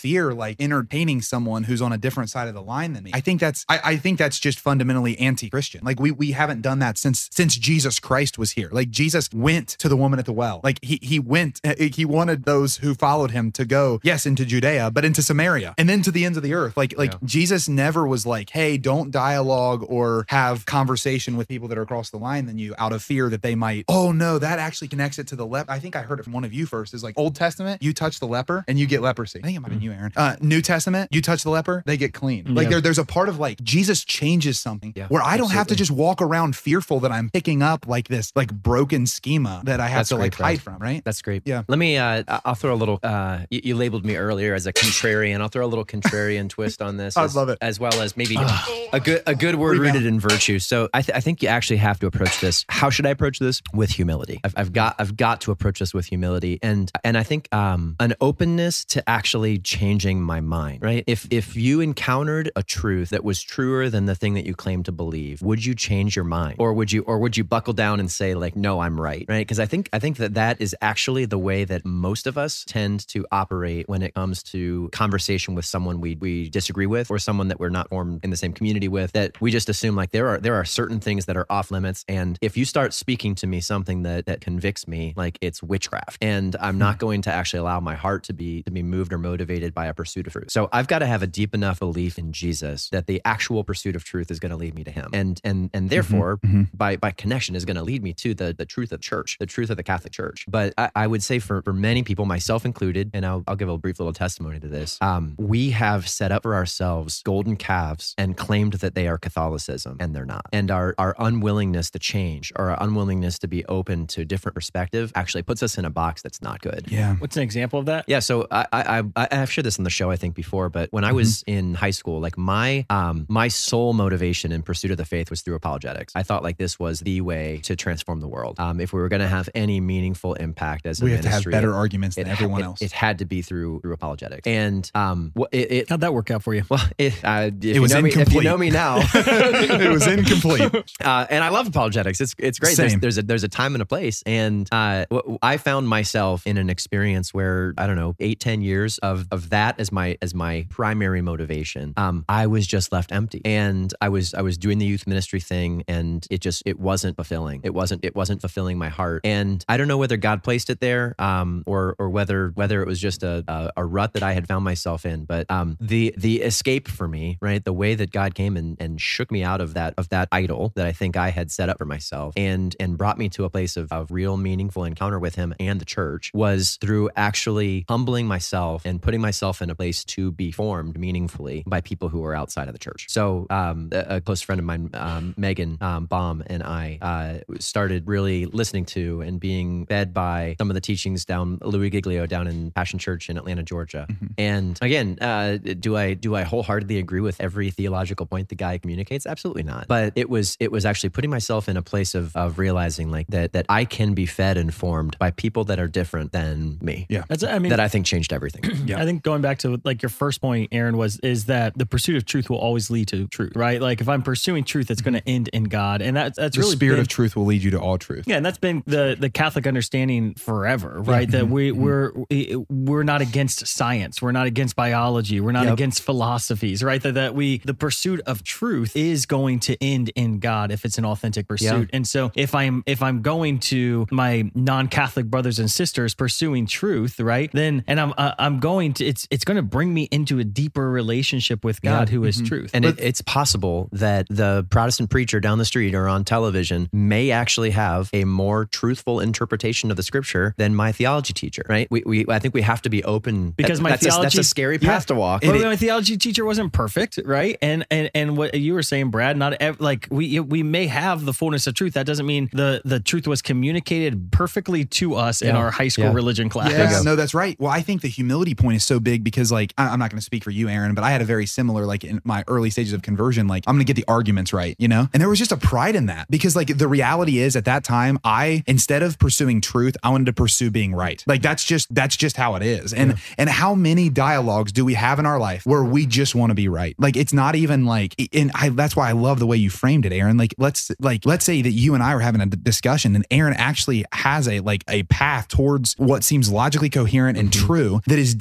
fear, like entertaining someone who's on a different side of the line than me. I think that's, I, I think that's just fundamentally anti-Christian. Like we, we haven't done that since, since Jesus Christ was here. Like Jesus went to the woman at the well. Like he, he went, he wanted those who followed him to go, yes, into Judea, but into Samaria and then to the ends of the earth. Like, like Yeah. Jesus never was like, hey, don't dialogue or have conversation with people that are across the line than you out of fear that they might, oh no, that actually connects it to the leper. I think I heard it from one of you first, is like Old Testament, you touch the leper and you get leprosy. I think it might have been you, Aaron. Uh, New Testament, you touch the leper, they get clean. Like Yeah. there, there's a part of like Jesus changes something Yeah, where I don't have to absolutely. just walk around fearful that I'm picking up like this like broken schema that I have That's to like great, Brad. hide from, right? That's great. Yeah. Let me, uh, I- I'll throw a little, uh, you, you labeled me earlier as a contrarian. I'll throw a little contrarian twist on this. I as, love it. As well as maybe a good, a good word Rebound. rooted in virtue. So I, th- I think you actually have to approach this. How should I approach this? With humility. I've, I've got, I've got to approach this with humility. And, and I think, um, an openness to actually changing my mind, right? If, if you encountered a truth that was truer than the thing that you claim to believe, would you change your mind? Or would you, or would you buckle down and say like, no, I'm right, right? Because I think, I think that that is actually the way that most of us tend to operate when it comes to conversation with someone we, we disagree with, or someone that we're not formed in the same community with, that we just assume like there are, there are certain things that are off limits. And if you start speaking to me something that, that convicts me, like it's witchcraft, and I'm not going to actually allow my heart to be, to be moved or motivated by a pursuit of truth. So I've got to have a deep enough belief in Jesus that the actual pursuit of truth is going to lead me to him. And, and, and therefore mhm. by, by connection is going to lead me to the, the truth of church, the truth of the Catholic Church. But I, I would say for, for many people, myself included, and I'll, I'll give a brief little testimony to this. Um, we have set up for ourselves golden calves and claimed that they are Catholicism, and they're not. And our, our unwillingness to change, or our unwillingness to be open to different perspective actually puts us in a box that's not good. Yeah. What's an example of that? Yeah, so I, I I I've shared this on the show I think before, but when I was in high school, like my um my sole motivation in pursuit of the faith was through apologetics. I thought like this was the way to transform the world. Um, if we were going to have any meaningful impact as a We have to have ministry, better arguments than it, everyone it, else. It had to be through through apologetics, and um, what it, it How'd that work out for you? well, it, uh, if It you was know me, if you incomplete. know me now, It was incomplete. uh, and I love apologetics. It's it's great. There's, Same. there's a there's a time and a place, and uh, w- I found myself in an experience where I don't know eight ten years of of that as my as my primary motivation. Um, I was just left empty, and I was I was doing the youth ministry thing, and it just it wasn't fulfilling. It wasn't it wasn't fulfilling my heart, and I don't know whether God placed it there, um, or or whether whether it was just a, a a rut that I had found myself in. But um, the the escape for me, right, the way that God came and and shook me out of that of that idol that I think I had set up for myself, and and brought me to a place of of real meaningful encounter with Him and the church, was through actually humbling myself and putting myself in a place to be formed meaningfully by people who are outside of the church. So um, a, a close friend of mine, um, Megan um, Baum, and I uh, started really listening to and being fed by some of the teachings down Louis Giglio down in Passion Church in Atlanta, Georgia. Mm-hmm. And again, uh, do I do I wholeheartedly agree with every theological point the guy communicates? Absolutely not. But it was it was actually putting myself in a place of of realizing like that that I can be fed and formed by people that are different than me. Yeah. That's, I mean, That I think changed everything. Yeah. I think going back to like your first point, Aaron, was is that the pursuit of truth will always lead to truth, right? Like if I'm pursuing truth, it's going to end in God, and that's that's The really spirit been, of truth will lead you to all truth. yeah, and that's been the the Catholic understanding forever, right? That we we're we're not against science, we're not against biology, we're not Yep. against philosophies, right? That that we the pursuit of truth is going to end in God if it's an authentic pursuit. And so if I'm if I'm going to my non-Catholic brothers and sisters pursuing truth, right? Then and I'm uh, I'm going to it's it's going to bring me into a deeper relationship with God, Yeah. who is truth. And it, it's possible that the Protestant preacher down the street or on television may actually have a more truthful interpretation of the scripture than my theology teacher, right? We, we I think we have to be open Because that- my that's, a, that's theology- a scary Yeah. path to walk. Well, my theology teacher wasn't perfect, right? And and and what you were saying, Brad, not ev- like we we may have the fullness of truth. That doesn't mean the the truth was communicated perfectly to us in Yeah. our high school Yeah. religion class. Yeah, no, that's right. Well, I think the humility point is so big because, like, I- I'm not going to speak for you, Aaron, but I had a very similar, like, in my early stages of conversion, like, I'm going to get the arguments right, you know? And there was just a pride in that because, like, the reality is at that time, I, instead of pursuing truth, I wanted to pursue being right. Like, that's just, that's just how it is. And, and how many dialogues do we have in our life where we just want to be right? Like, it's not even like, and I, that's why I love the way you framed it, Aaron. Like, let's, like, let's say that you and I were having a d- discussion and Aaron actually has a, like, a path towards what seems logically coherent and true that is different than my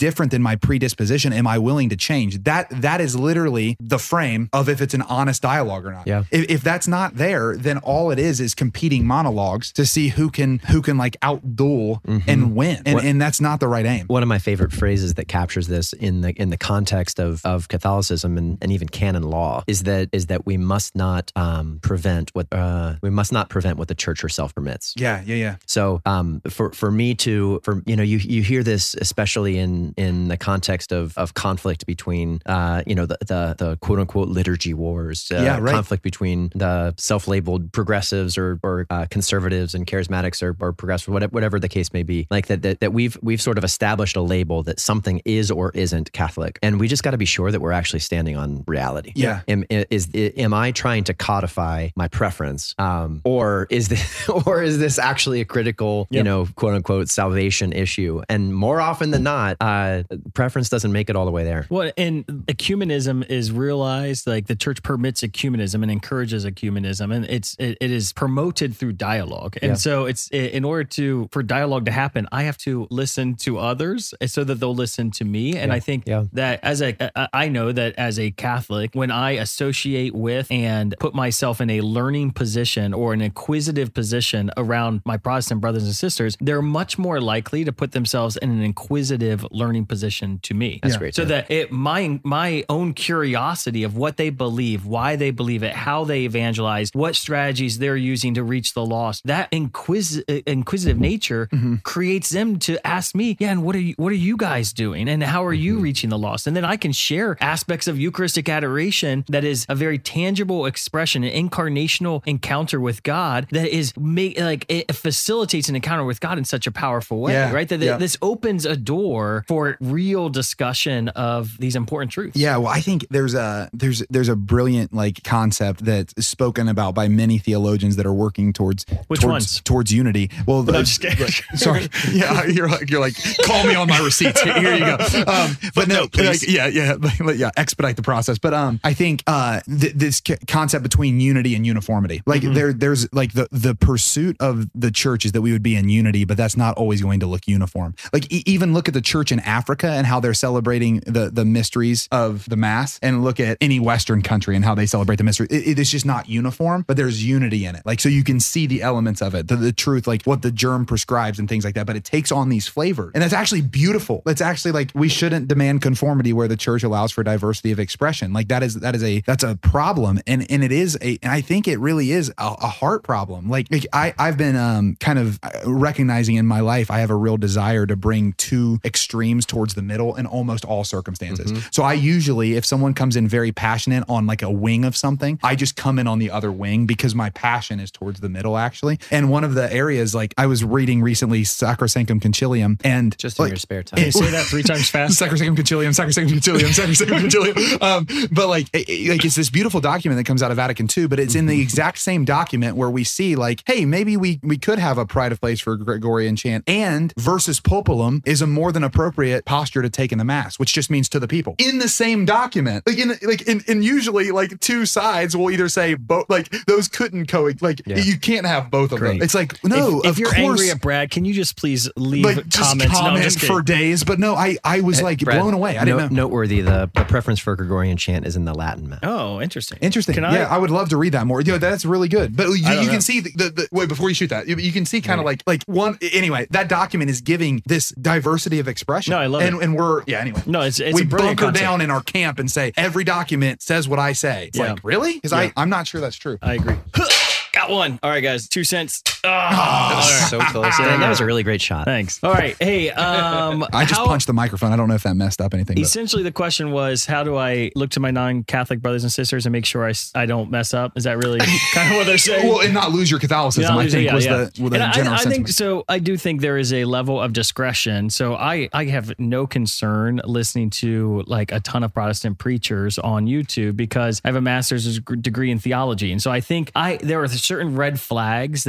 my predisposition? Am I willing to change? That that is literally the frame of if it's an honest dialogue or not. Yeah. If, if that's not there, then all it is is competing monologues to see who can who can like outduel Mhm. and win, and What- and that's not the right aim. One of my favorite phrases that captures this in the in the context of of Catholicism and, and even canon law is that is that we must not um, prevent what uh, we must not prevent what the church herself permits. Yeah, yeah, yeah. So um, for for me to for you know you you hear this especially in in the context of of conflict between uh, you know the, the the quote unquote liturgy wars, uh, Yeah, right. conflict between the self-labeled progressives or or uh, conservatives and charismatics or, or progressive whatever, whatever the case may be, like that, that that we've we've sort of established a label that something is or isn't Catholic, and we just got to be sure that we're actually standing on reality. Yeah. Am, is, is am I trying to codify my preference, um, or is this or is this actually a critical, you Yep. know, quote unquote salvation issue? And more often than not, uh, preference doesn't make it all the way there. Well, and ecumenism is realized, like the church permits ecumenism and encourages ecumenism, and it's it, it is promoted through dialogue. And Yeah. so it's in order to for dialogue to happen, I have to listen to others so that they'll listen to me. And Yeah. I think Yeah. that as a I know that as a Catholic, when I associate with and put myself in a learning position or an inquisitive position around my Protestant brothers and sisters, they're much more likely to put themselves in an inquisitive learning position to me. That's Yeah. great. So too. that it my my own curiosity of what they believe, why they believe it, how they evangelize, what strategies they're using to reach the lost, that inquis- inquisitive nature creates them to ask me, yeah, and what are you what are you guys doing, and how are you reaching the lost? And then I can share aspects of Eucharistic adoration that is a very tangible expression, an incarnational encounter with God that is make like it facilitates an encounter with God in such a powerful way, Yeah, right? That yeah. this opens a door for real discussion of these important truths. Yeah, well, I think there's a there's there's a brilliant like concept that's spoken about by many theologians that are working towards Which towards, ones? towards unity. Well, But I'm uh, just kidding. sorry, yeah, you're like you're like call me on my receipts. Here, here you go. Um, but no, like, yeah, yeah, like, yeah, expedite the process. But um, I think uh, th- this c- concept between unity and uniformity, like Mm-hmm. there there's like the the pursuit of the church is that we would be in unity, but that's not always going to look uniform. Like e- even look at the church in Africa and how they're celebrating the the mysteries of the Mass, and look at any Western country and how they celebrate the mystery. It, it is just not uniform, but there's unity in it. Like so you can see the elements of it, the, the truth, like what the germ prescribes and things like that. But it takes on these flavors, and that's actually beautiful. That's actually like we shouldn't demand conformity where the church allows for diversity of expression. Like that is that is a that's a problem, and and it is a and I think it really is a, a heart problem. Like, like I I've been um kind of recognizing in my life I have a real desire to bring two extremes towards the middle in almost all circumstances. So I usually, if someone comes in very passionate on like a wing of something, I just come in on the other wing because my passion is towards the middle actually. And one of the areas, like I was reading recently Sacrosanctum Concilium, and Just in like, your spare time. Can you say that three times fast? Sacrosanctum Concilium, Sacrosanctum Concilium, Sacrosanctum Concilium. Um, but like, it- it- like it's this beautiful document that comes out of Vatican two, but it's in the exact same document where we see like, hey, maybe we we could have a pride of place for Gregorian chant, and versus populum is a more than appropriate posture to take in the Mass, which just means to the people. In the same document, like in like in, in usually like two sides will either say both, like those couldn't co like Yeah. you can't have both of Great. them. It's like no, if, if of you're course. angry at Brad, can you just please leave like just comments? No, I'm comment just kidding. for days, but no, I I was like Brad, blown away. I didn't note- know. Noteworthy, the, the preference for Gregorian chant is in the Latin Mass. Oh, interesting. Interesting. Can I? yeah, I would love to read that more. You know, that's really good. But you, I don't you know. can see the, the, the wait before you shoot that. You, you can see kind of like like one anyway. That document is giving this diversity of expression. No, I love and, it. And we're yeah. Anyway, No, it's it's we a brilliant bunker concept. down in our camp and say every document says what I say. It's Yeah. like really? Because Yeah. I I'm not sure that's true. I agree. Got one. All right, guys. Two cents. Oh, Ah, So close. Yeah, that was a really great shot. thanks. All right. Hey, um, I just how- punched the microphone. I don't know if that messed up anything. But. Essentially, the question was, how do I look to my non-Catholic brothers and sisters and make sure I, s- I don't mess up? Is that really kind of what they're saying? Well, and not lose your Catholicism, Yeah, I think, yeah, was yeah. the, was the And I- general I, I think sentiment. so. I do think there is a level of discretion. So I, I have no concern listening to like a ton of Protestant preachers on YouTube because I have a master's degree in theology, and so I think I there are certain red flags that stick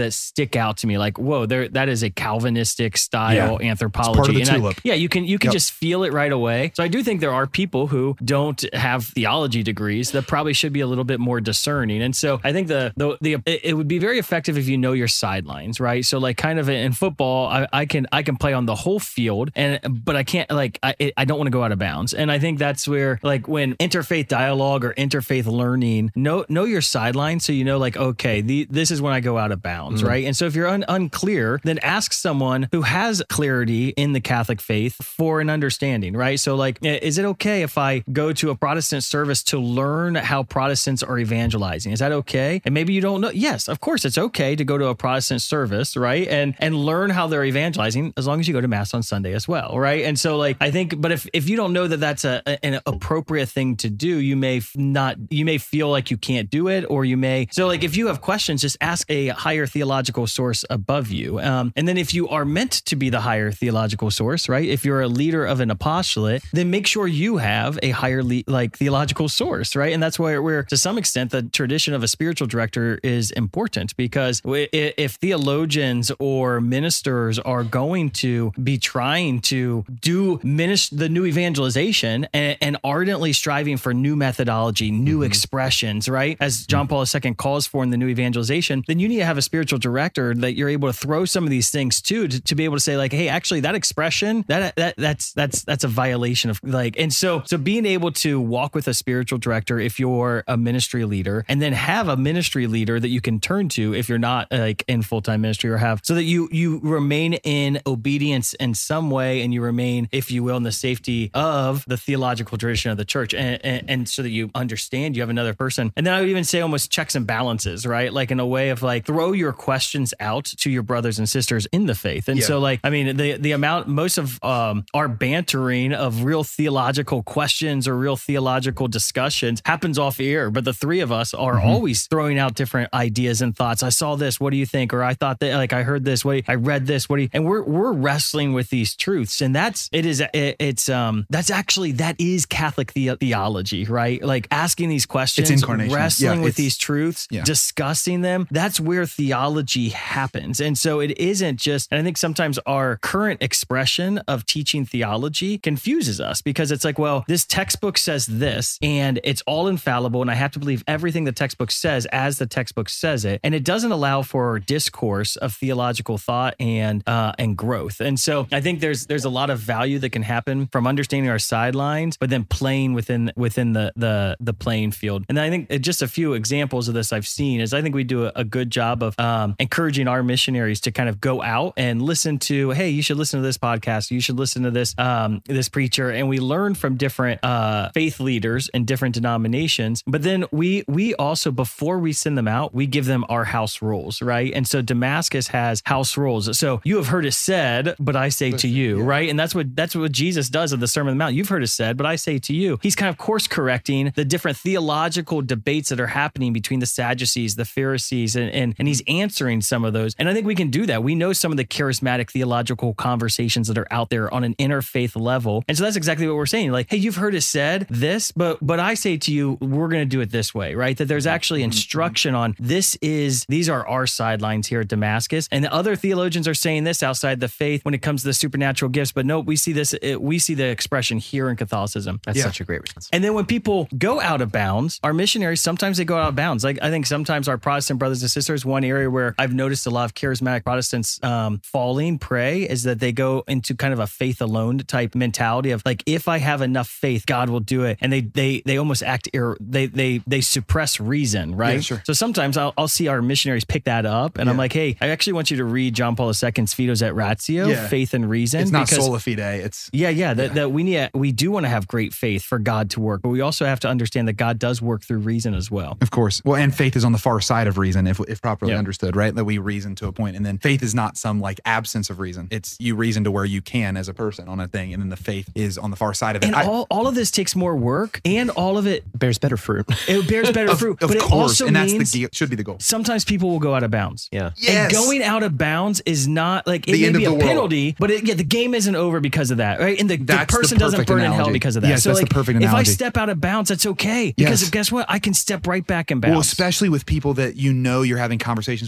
stick out to me. Like, whoa, there that is a Calvinistic style Yeah. anthropology. It's part of the And I- tulip. yeah, you can you can Yep. just feel it right away. So I do think there are people who don't have theology degrees that probably should be a little bit more discerning. And so I think the the, the it, it would be very effective if you know your sidelines, right? So like kind of in football, I, I can I can play on the whole field, and but I can't like I I don't want to go out of bounds. And I think that's where like when interfaith dialogue or interfaith learning, know know your sidelines so you know like okay, the, this is when I go out of bounds, Mhm. right? And so if you're un, unclear, then ask someone who has clarity in the Catholic faith for an understanding, right? So like, is it okay if I go to a Protestant service to learn how Protestants are evangelizing? Is that okay? And maybe you don't know. Yes, of course, it's okay to go to a Protestant service, right? And and learn how they're evangelizing as long as you go to Mass on Sunday as well, right? And so like, I think, but if if you don't know that that's a, an appropriate thing to do, you may f- not, you may feel like you can't do it, or you may, so like if you have questions, just ask a higher theological source above you. Um, and then if you are meant to be the higher theological source, right? If you're a leader of an apostolate, then make sure you have a higher le- like theological source, right? And that's where, where to some extent the tradition of a spiritual director is important, because w- if theologians or ministers are going to be trying to do minister the new evangelization and, and ardently striving for new methodology, new Mm-hmm. expressions, right? As John Paul the Second calls for in the new evangelization, then you need to have a spiritual director that you're able to throw some of these things to, to, to be able to say like, hey, actually that expression, that, that, that's, that's, that's a violation of like, and so, so being able to walk with a spiritual director, if you're a ministry leader, and then have a ministry leader that you can turn to if you're not like in full-time ministry, or have, so that you, you remain in obedience in some way, and you remain, if you will, in the safety of the theological tradition of the church. And, and, and so that you understand you have another person. And then I would even say almost checks and balances, right? Like in a way of like, throw your questions out to your brothers and sisters in the faith. And Yeah. so like, I mean, the, the amount, most of um, our bantering of real theological questions or real theological discussions happens off air, but the three of us are Mm-hmm. always throwing out different ideas and thoughts. I saw this. What do you think? Or I thought that, like, I heard this. What do you, I read this. What do you, and we're, we're wrestling with these truths. And that's, it is, it, it's, um, that's actually, that is Catholic the- theology, right? Like asking these questions, incarnational. wrestling Yeah, with it's- these truths, yeah. discussing them. That's where theology happens. And so it isn't just, and I think sometimes our current expression of teaching theology confuses us, because it's like, well, this textbook says this and it's all infallible, and I have to believe everything the textbook says as the textbook says it. And it doesn't allow for discourse of theological thought and uh, and growth. And so I think there's there's a lot of value that can happen from understanding our sidelines, but then playing within within the the the playing field. And I think just a few examples of this I've seen is I think we do a, a good job of um, encouraging our missionaries to kind of go out and listen to, hey, you should listen to this podcast, you should listen to this um, this preacher, and we learn from different uh, faith leaders in different denominations. But then we we also, before we send them out, we give them our house rules, right? And so Damascus has house rules. So you have heard it said, but I say to you, yeah. right? And that's what that's what Jesus does in the Sermon on the Mount. You've heard it said, but I say to you. He's kind of course correcting the different theological debates that are happening between the Sadducees, the Pharisees, and, and and he's answering some of those. And I think we can do that. We know some of the charismatic theological conversations that are out there on an interfaith level. And so that's exactly what we're saying. Like, hey, you've heard it said this, but but I say to you, we're going to do it this way, right? That there's actually instruction on this is, these are our sidelines here at Damascus. And the other theologians are saying this outside the faith when it comes to the supernatural gifts. But no, we see this, it, we see the expression here in Catholicism. That's Yeah. such a great response. And then when people go out of bounds, our missionaries, sometimes they go out of bounds. Like I think sometimes our Protestant brothers and sisters, one area where I've noticed a lot of charismatic Protestants um, falling prey is that they go into kind of a faith alone type mentality of like, if I have enough faith, God will do it. And they they they almost act, ir- they they they suppress reason, right? Yeah, sure. So sometimes I'll, I'll see our missionaries pick that up, and I'm Yeah. like, hey, I actually want you to read John Paul the Second's Fides et Ratio, Yeah. Faith and Reason. It's not because- sola fide. It's yeah, yeah. That, that we need, we do want to have great faith for God to work, but we also have to understand that God does work through reason as well. Of course. Well, and faith is on the far side of reason, if, if properly Yeah. understood, right? That we reason to a point, and then faith is not some like absence of reason. It's you reason to where you can as a person on a thing, and then the faith is on the far side of it. And I- all, all of this takes more work, and all of it, Bears better fruit. it bears better of, fruit. of but it course, also and means that's the should be the goal. sometimes people will go out of bounds. Yeah. And Yes. going out of bounds is not like, it The may end be of a the world. penalty, but it, yeah, the game isn't over because of that, right? And the, the That's the person doesn't perfect burn in hell analogy. because of that. Yes, so that's the like, perfect if I analogy. step out of bounds, that's okay. Because Yes. guess what? I can step right back in bounds. Well, especially with people that you know you're having conversations with in good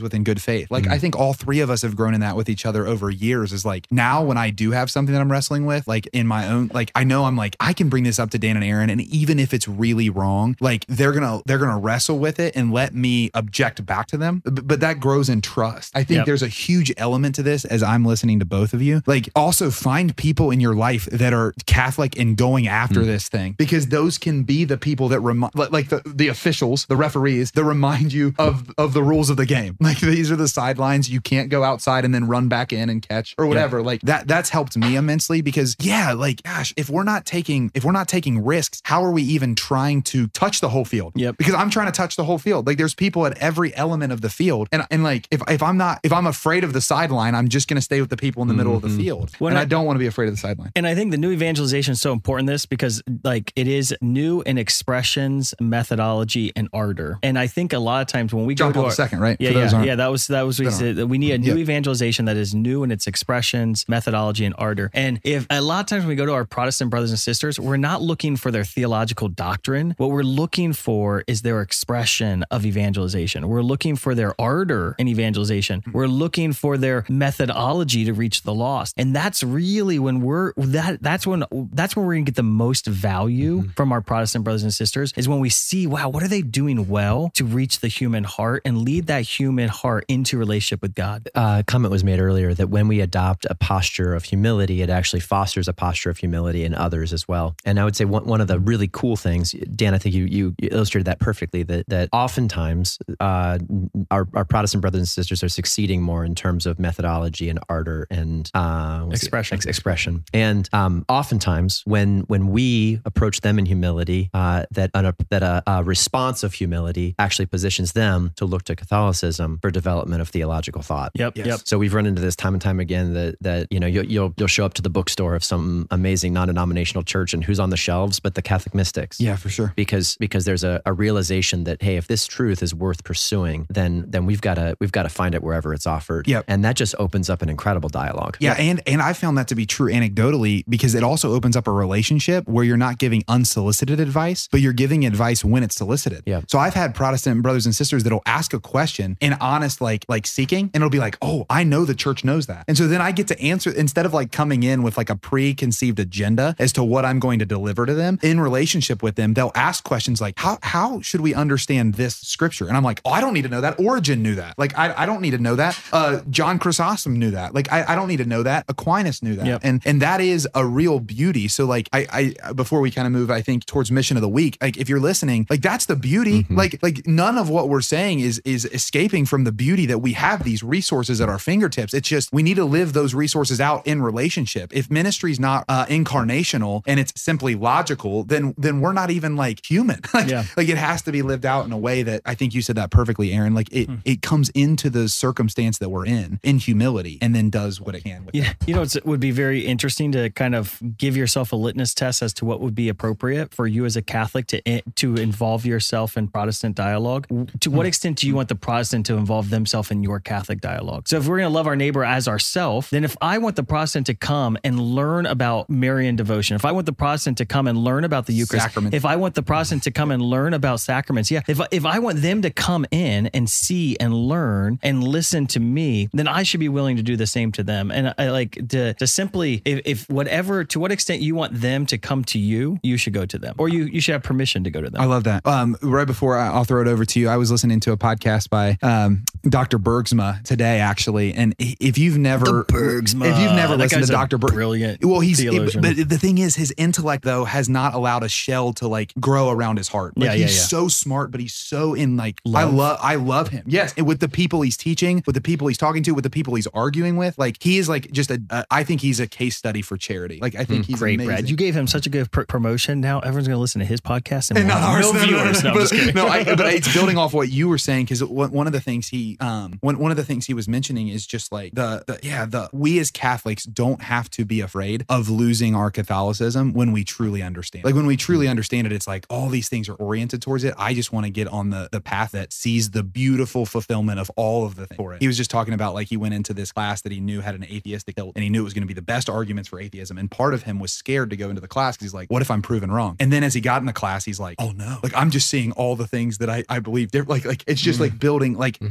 faith. Like, I think all three of us have grown in that with each other over years. Is like, now when I do have something that I'm wrestling with, like in my own, like I know I'm like, I can bring this up to Dan and Aaron, and even if it's really wrong, like they're gonna they're gonna wrestle with it and let me object back to them. But, but that grows in trust. I think Yep. there's a huge element to this as I'm listening to both of you. Like, also find people in your life that are Catholic and going after Mm. this thing, because those can be the people that remind, like the, the officials, the referees that remind you of of the rules of the game. Like, these are the sidelines. You can't go outside and then run back in and catch or whatever. Like that that's helped me immensely, because yeah, like gosh, if we're not taking if we're not taking risks, how are we even trying to touch the whole field? Yep. Because I'm trying to touch the whole field. Like, there's people at every element of the field, and and like if if I'm not if I'm afraid of the sideline, I'm just going to stay with the people in the middle of the field, When and I- I don't want to be afraid of the sideline. And I think the new evangelization is so important in this, because like it is new in expressions, methodology, and ardor. And I think a lot of times when we John go to Paul our, the Second, right? Yeah, For those yeah, aren't- yeah. That was that was what he Don't said. that We need a new Yeah. evangelization that is new in its expressions, methodology, and ardor. And if a lot of times when we go to our Protestant brothers and sisters, we're not looking for their theological doctrine. What we're looking for is their expression of evangelization. We're looking for their ardor in evangelization. We're looking for their methodology to reach the lost. And that's really when we're that that's when that's when we're gonna get the most value Mm-hmm. from our Protestant brothers and sisters, is when we see, wow, what are they doing well to reach the human heart and lead that human heart into relationship with God? Uh, a comment was made earlier that when we adopt a posture of humility, it actually fosters a posture of humility in others as well. And I would say one, one of the really cool things, Dan, I think you you illustrated that perfectly, that that oftentimes uh, our, our Protestant brothers and sisters are succeeding more in terms of methodology and ardor and uh, what's it? Expression. Ex- expression. And um, oftentimes when when we approach them in humility, uh, that an, a, that a, a response of humility actually positions them to look to Catholicism for development of theological thought. Yep, Yes. yep. So we've run into this time and time again that that you know you'll you'll, you'll show up to the bookstore of some amazing non-denominational church, and who's on the shelves but the Catholic mystics. Yeah, for sure. Because because there's a, a realization that, hey, if this truth is worth pursuing, then then we've got to we've got to find it wherever it's offered. Yep. And that just opens up an incredible dialogue. Yeah, and and I found that to be true anecdotally, because it also opens up a relationship where you're not giving unsolicited advice, but you're giving advice when it's solicited. Yeah. So I've had Protestant brothers and sisters that'll ask a question in honest, like like seeking, and it'll be like, oh, I know the church knows that, and so then I get to answer, instead of like coming in with like a preconceived agenda as to what I'm going to deliver to them in relationship with them. They'll ask questions like, how how should we understand this scripture? And I'm like, oh, I don't need to know that. Origen knew that. Like, I, I don't need to know that. Uh, John Chrysostom knew that. Like, I, I don't need to know that. Aquinas knew that. Yep. And and that is a real beauty. So like, I, I before we kind of move, I think towards mission of the week, like if you're listening, like that's the beauty. Mm-hmm. Like like none of what we're saying is is escaping from the beauty that we have these resources at our fingertips. It's just we need to live those resources out in relationship. If ministry is not uh, incarnational and it's simply logical, then then we're not even like human. like, Yeah. like it has to be lived out in a way that I think you said that perfectly, Aaron. Like it it comes into the circumstance that we're in in humility, and then does what it can with Yeah, you know, it's, it would be very interesting to kind of give yourself a litmus test as to what would be appropriate for you as a Catholic to to involve yourself in Protestant dialogue. To what extent do you want the Protestant to involve themselves in your Catholic dialogue? So if we're going to love our neighbor as ourselves, then if I want the Protestant to come and learn about Marian devotion, if I want the Protestant to come and learn about the Eucharist, Sacraments. if I want the Protestant to come and learn about sacraments, yeah, if if I want them to come in and see and learn and listen to me, then I should be willing to do the same to them. And I like to, to simply, if, if whatever, to what extent you want them to come to you, you should go to them, or you you should have permission to go to them. I love that. Um, right before I, I'll throw it over to you, I was listening to a podcast by um, Doctor Bergsma today, actually. And if you've never, Bergsma. if you've never That listened guy's to a Doctor Bergsma, brilliant well, he's, theologian. but the thing is, his intellect though has not allowed a shell to like grow around his heart. Like, Yeah, yeah, he's yeah. so smart, but he's so in like, I Love. love, I love him. Yes. And with the people he's teaching, with the people he's talking to, with the people he's arguing with, like he is like just a, uh, I think he's a case study for charity. Like I think he's Great, amazing. Brad. You gave him such a good pr- promotion. Now everyone's going to listen to his podcast and, And we'll not have ours. no No, no, no, viewers. No, I'm but, just kidding. no, I, but it's building off what you were saying, because one, one of the things he, um, one, one of the things he was mentioning is just like the, the, yeah, the, we as Catholics don't have to be afraid of losing our Catholicism when we truly understand. Like when we truly understand it, it's like all these things are oriented towards it. I just want to get on the, the path that sees the beautiful fulfillment of all of the things for it. He was just talking about like he went into this class that he knew had an atheistic tilt, and he knew it was going to be the best arguments for atheism. And part of him was scared to go into the class because he's like, what if I'm proven wrong? And then as he got in the class, he's like, oh no, like I'm just seeing all the things that I, I believe different. Like, like it's just like building, like if,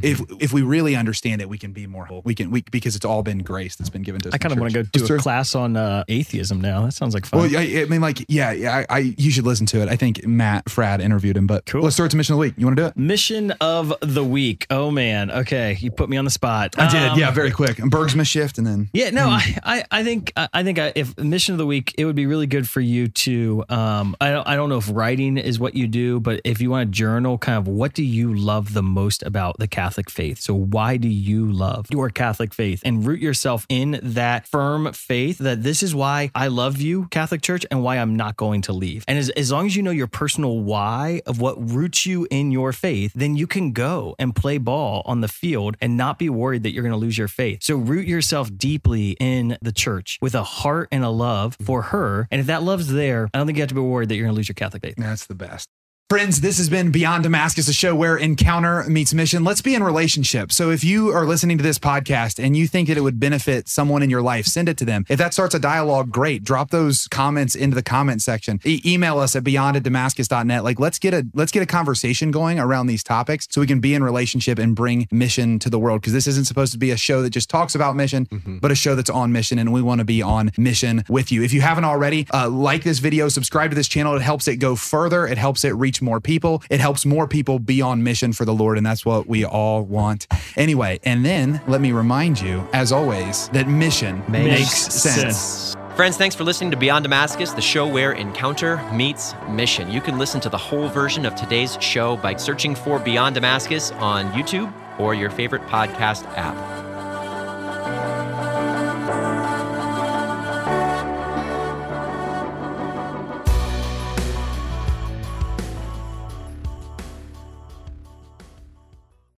if we really understand it, we can be more whole. We can, we, because it's all been grace that's been given to us. I kind of want to go do a class on uh, atheism now. That sounds like fun. Well, I, I mean, like, yeah, yeah, I, I, you should listen to it. I think Matt Fradd interviewed him, but cool. Let's start to mission of the week. You want to do it? Mission of the week. Oh man. Okay. You put me on the spot. I did. Um, Yeah. Very quick. And Bergsma shift. And then. Yeah, no, mm. I, I, I think, I think I, if mission of the week, it would be really good for you to, um, I don't, I don't know if writing is what you do, but if you want to journal kind of what do you love the most about the Catholic faith? So why do you love your Catholic faith, and root yourself in that firm faith that this is why I love you, Catholic Church, and why I'm not going to leave. And as, as long as you know your personal why of what roots you in your faith, then you can go and play ball on the field and not be worried that you're going to lose your faith. So root yourself deeply in the church with a heart and a love for her. And if that love's there, I don't think you have to be worried that you're going to lose your Catholic faith. That's the best. Friends, this has been Beyond Damascus, a show where encounter meets mission. Let's be in relationship. So if you are listening to this podcast and you think that it would benefit someone in your life, send it to them. If that starts a dialogue, great. Drop those comments into the comment section. E- email us at beyond at damascus dot net. Like, let's get a let's get a conversation going around these topics so we can be in relationship and bring mission to the world. Because this isn't supposed to be a show that just talks about mission, mm-hmm. but a show that's on mission, and we want to be on mission with you. If you haven't already, uh, like this video, subscribe to this channel. It helps it go further. It helps it reach more people. It helps more people be on mission for the Lord, and that's what we all want. Anyway, and then let me remind you, as always, that mission makes, makes sense. sense. Friends, thanks for listening to Beyond Damascus, the show where encounter meets mission. You can listen to the whole version of today's show by searching for Beyond Damascus on YouTube or your favorite podcast app.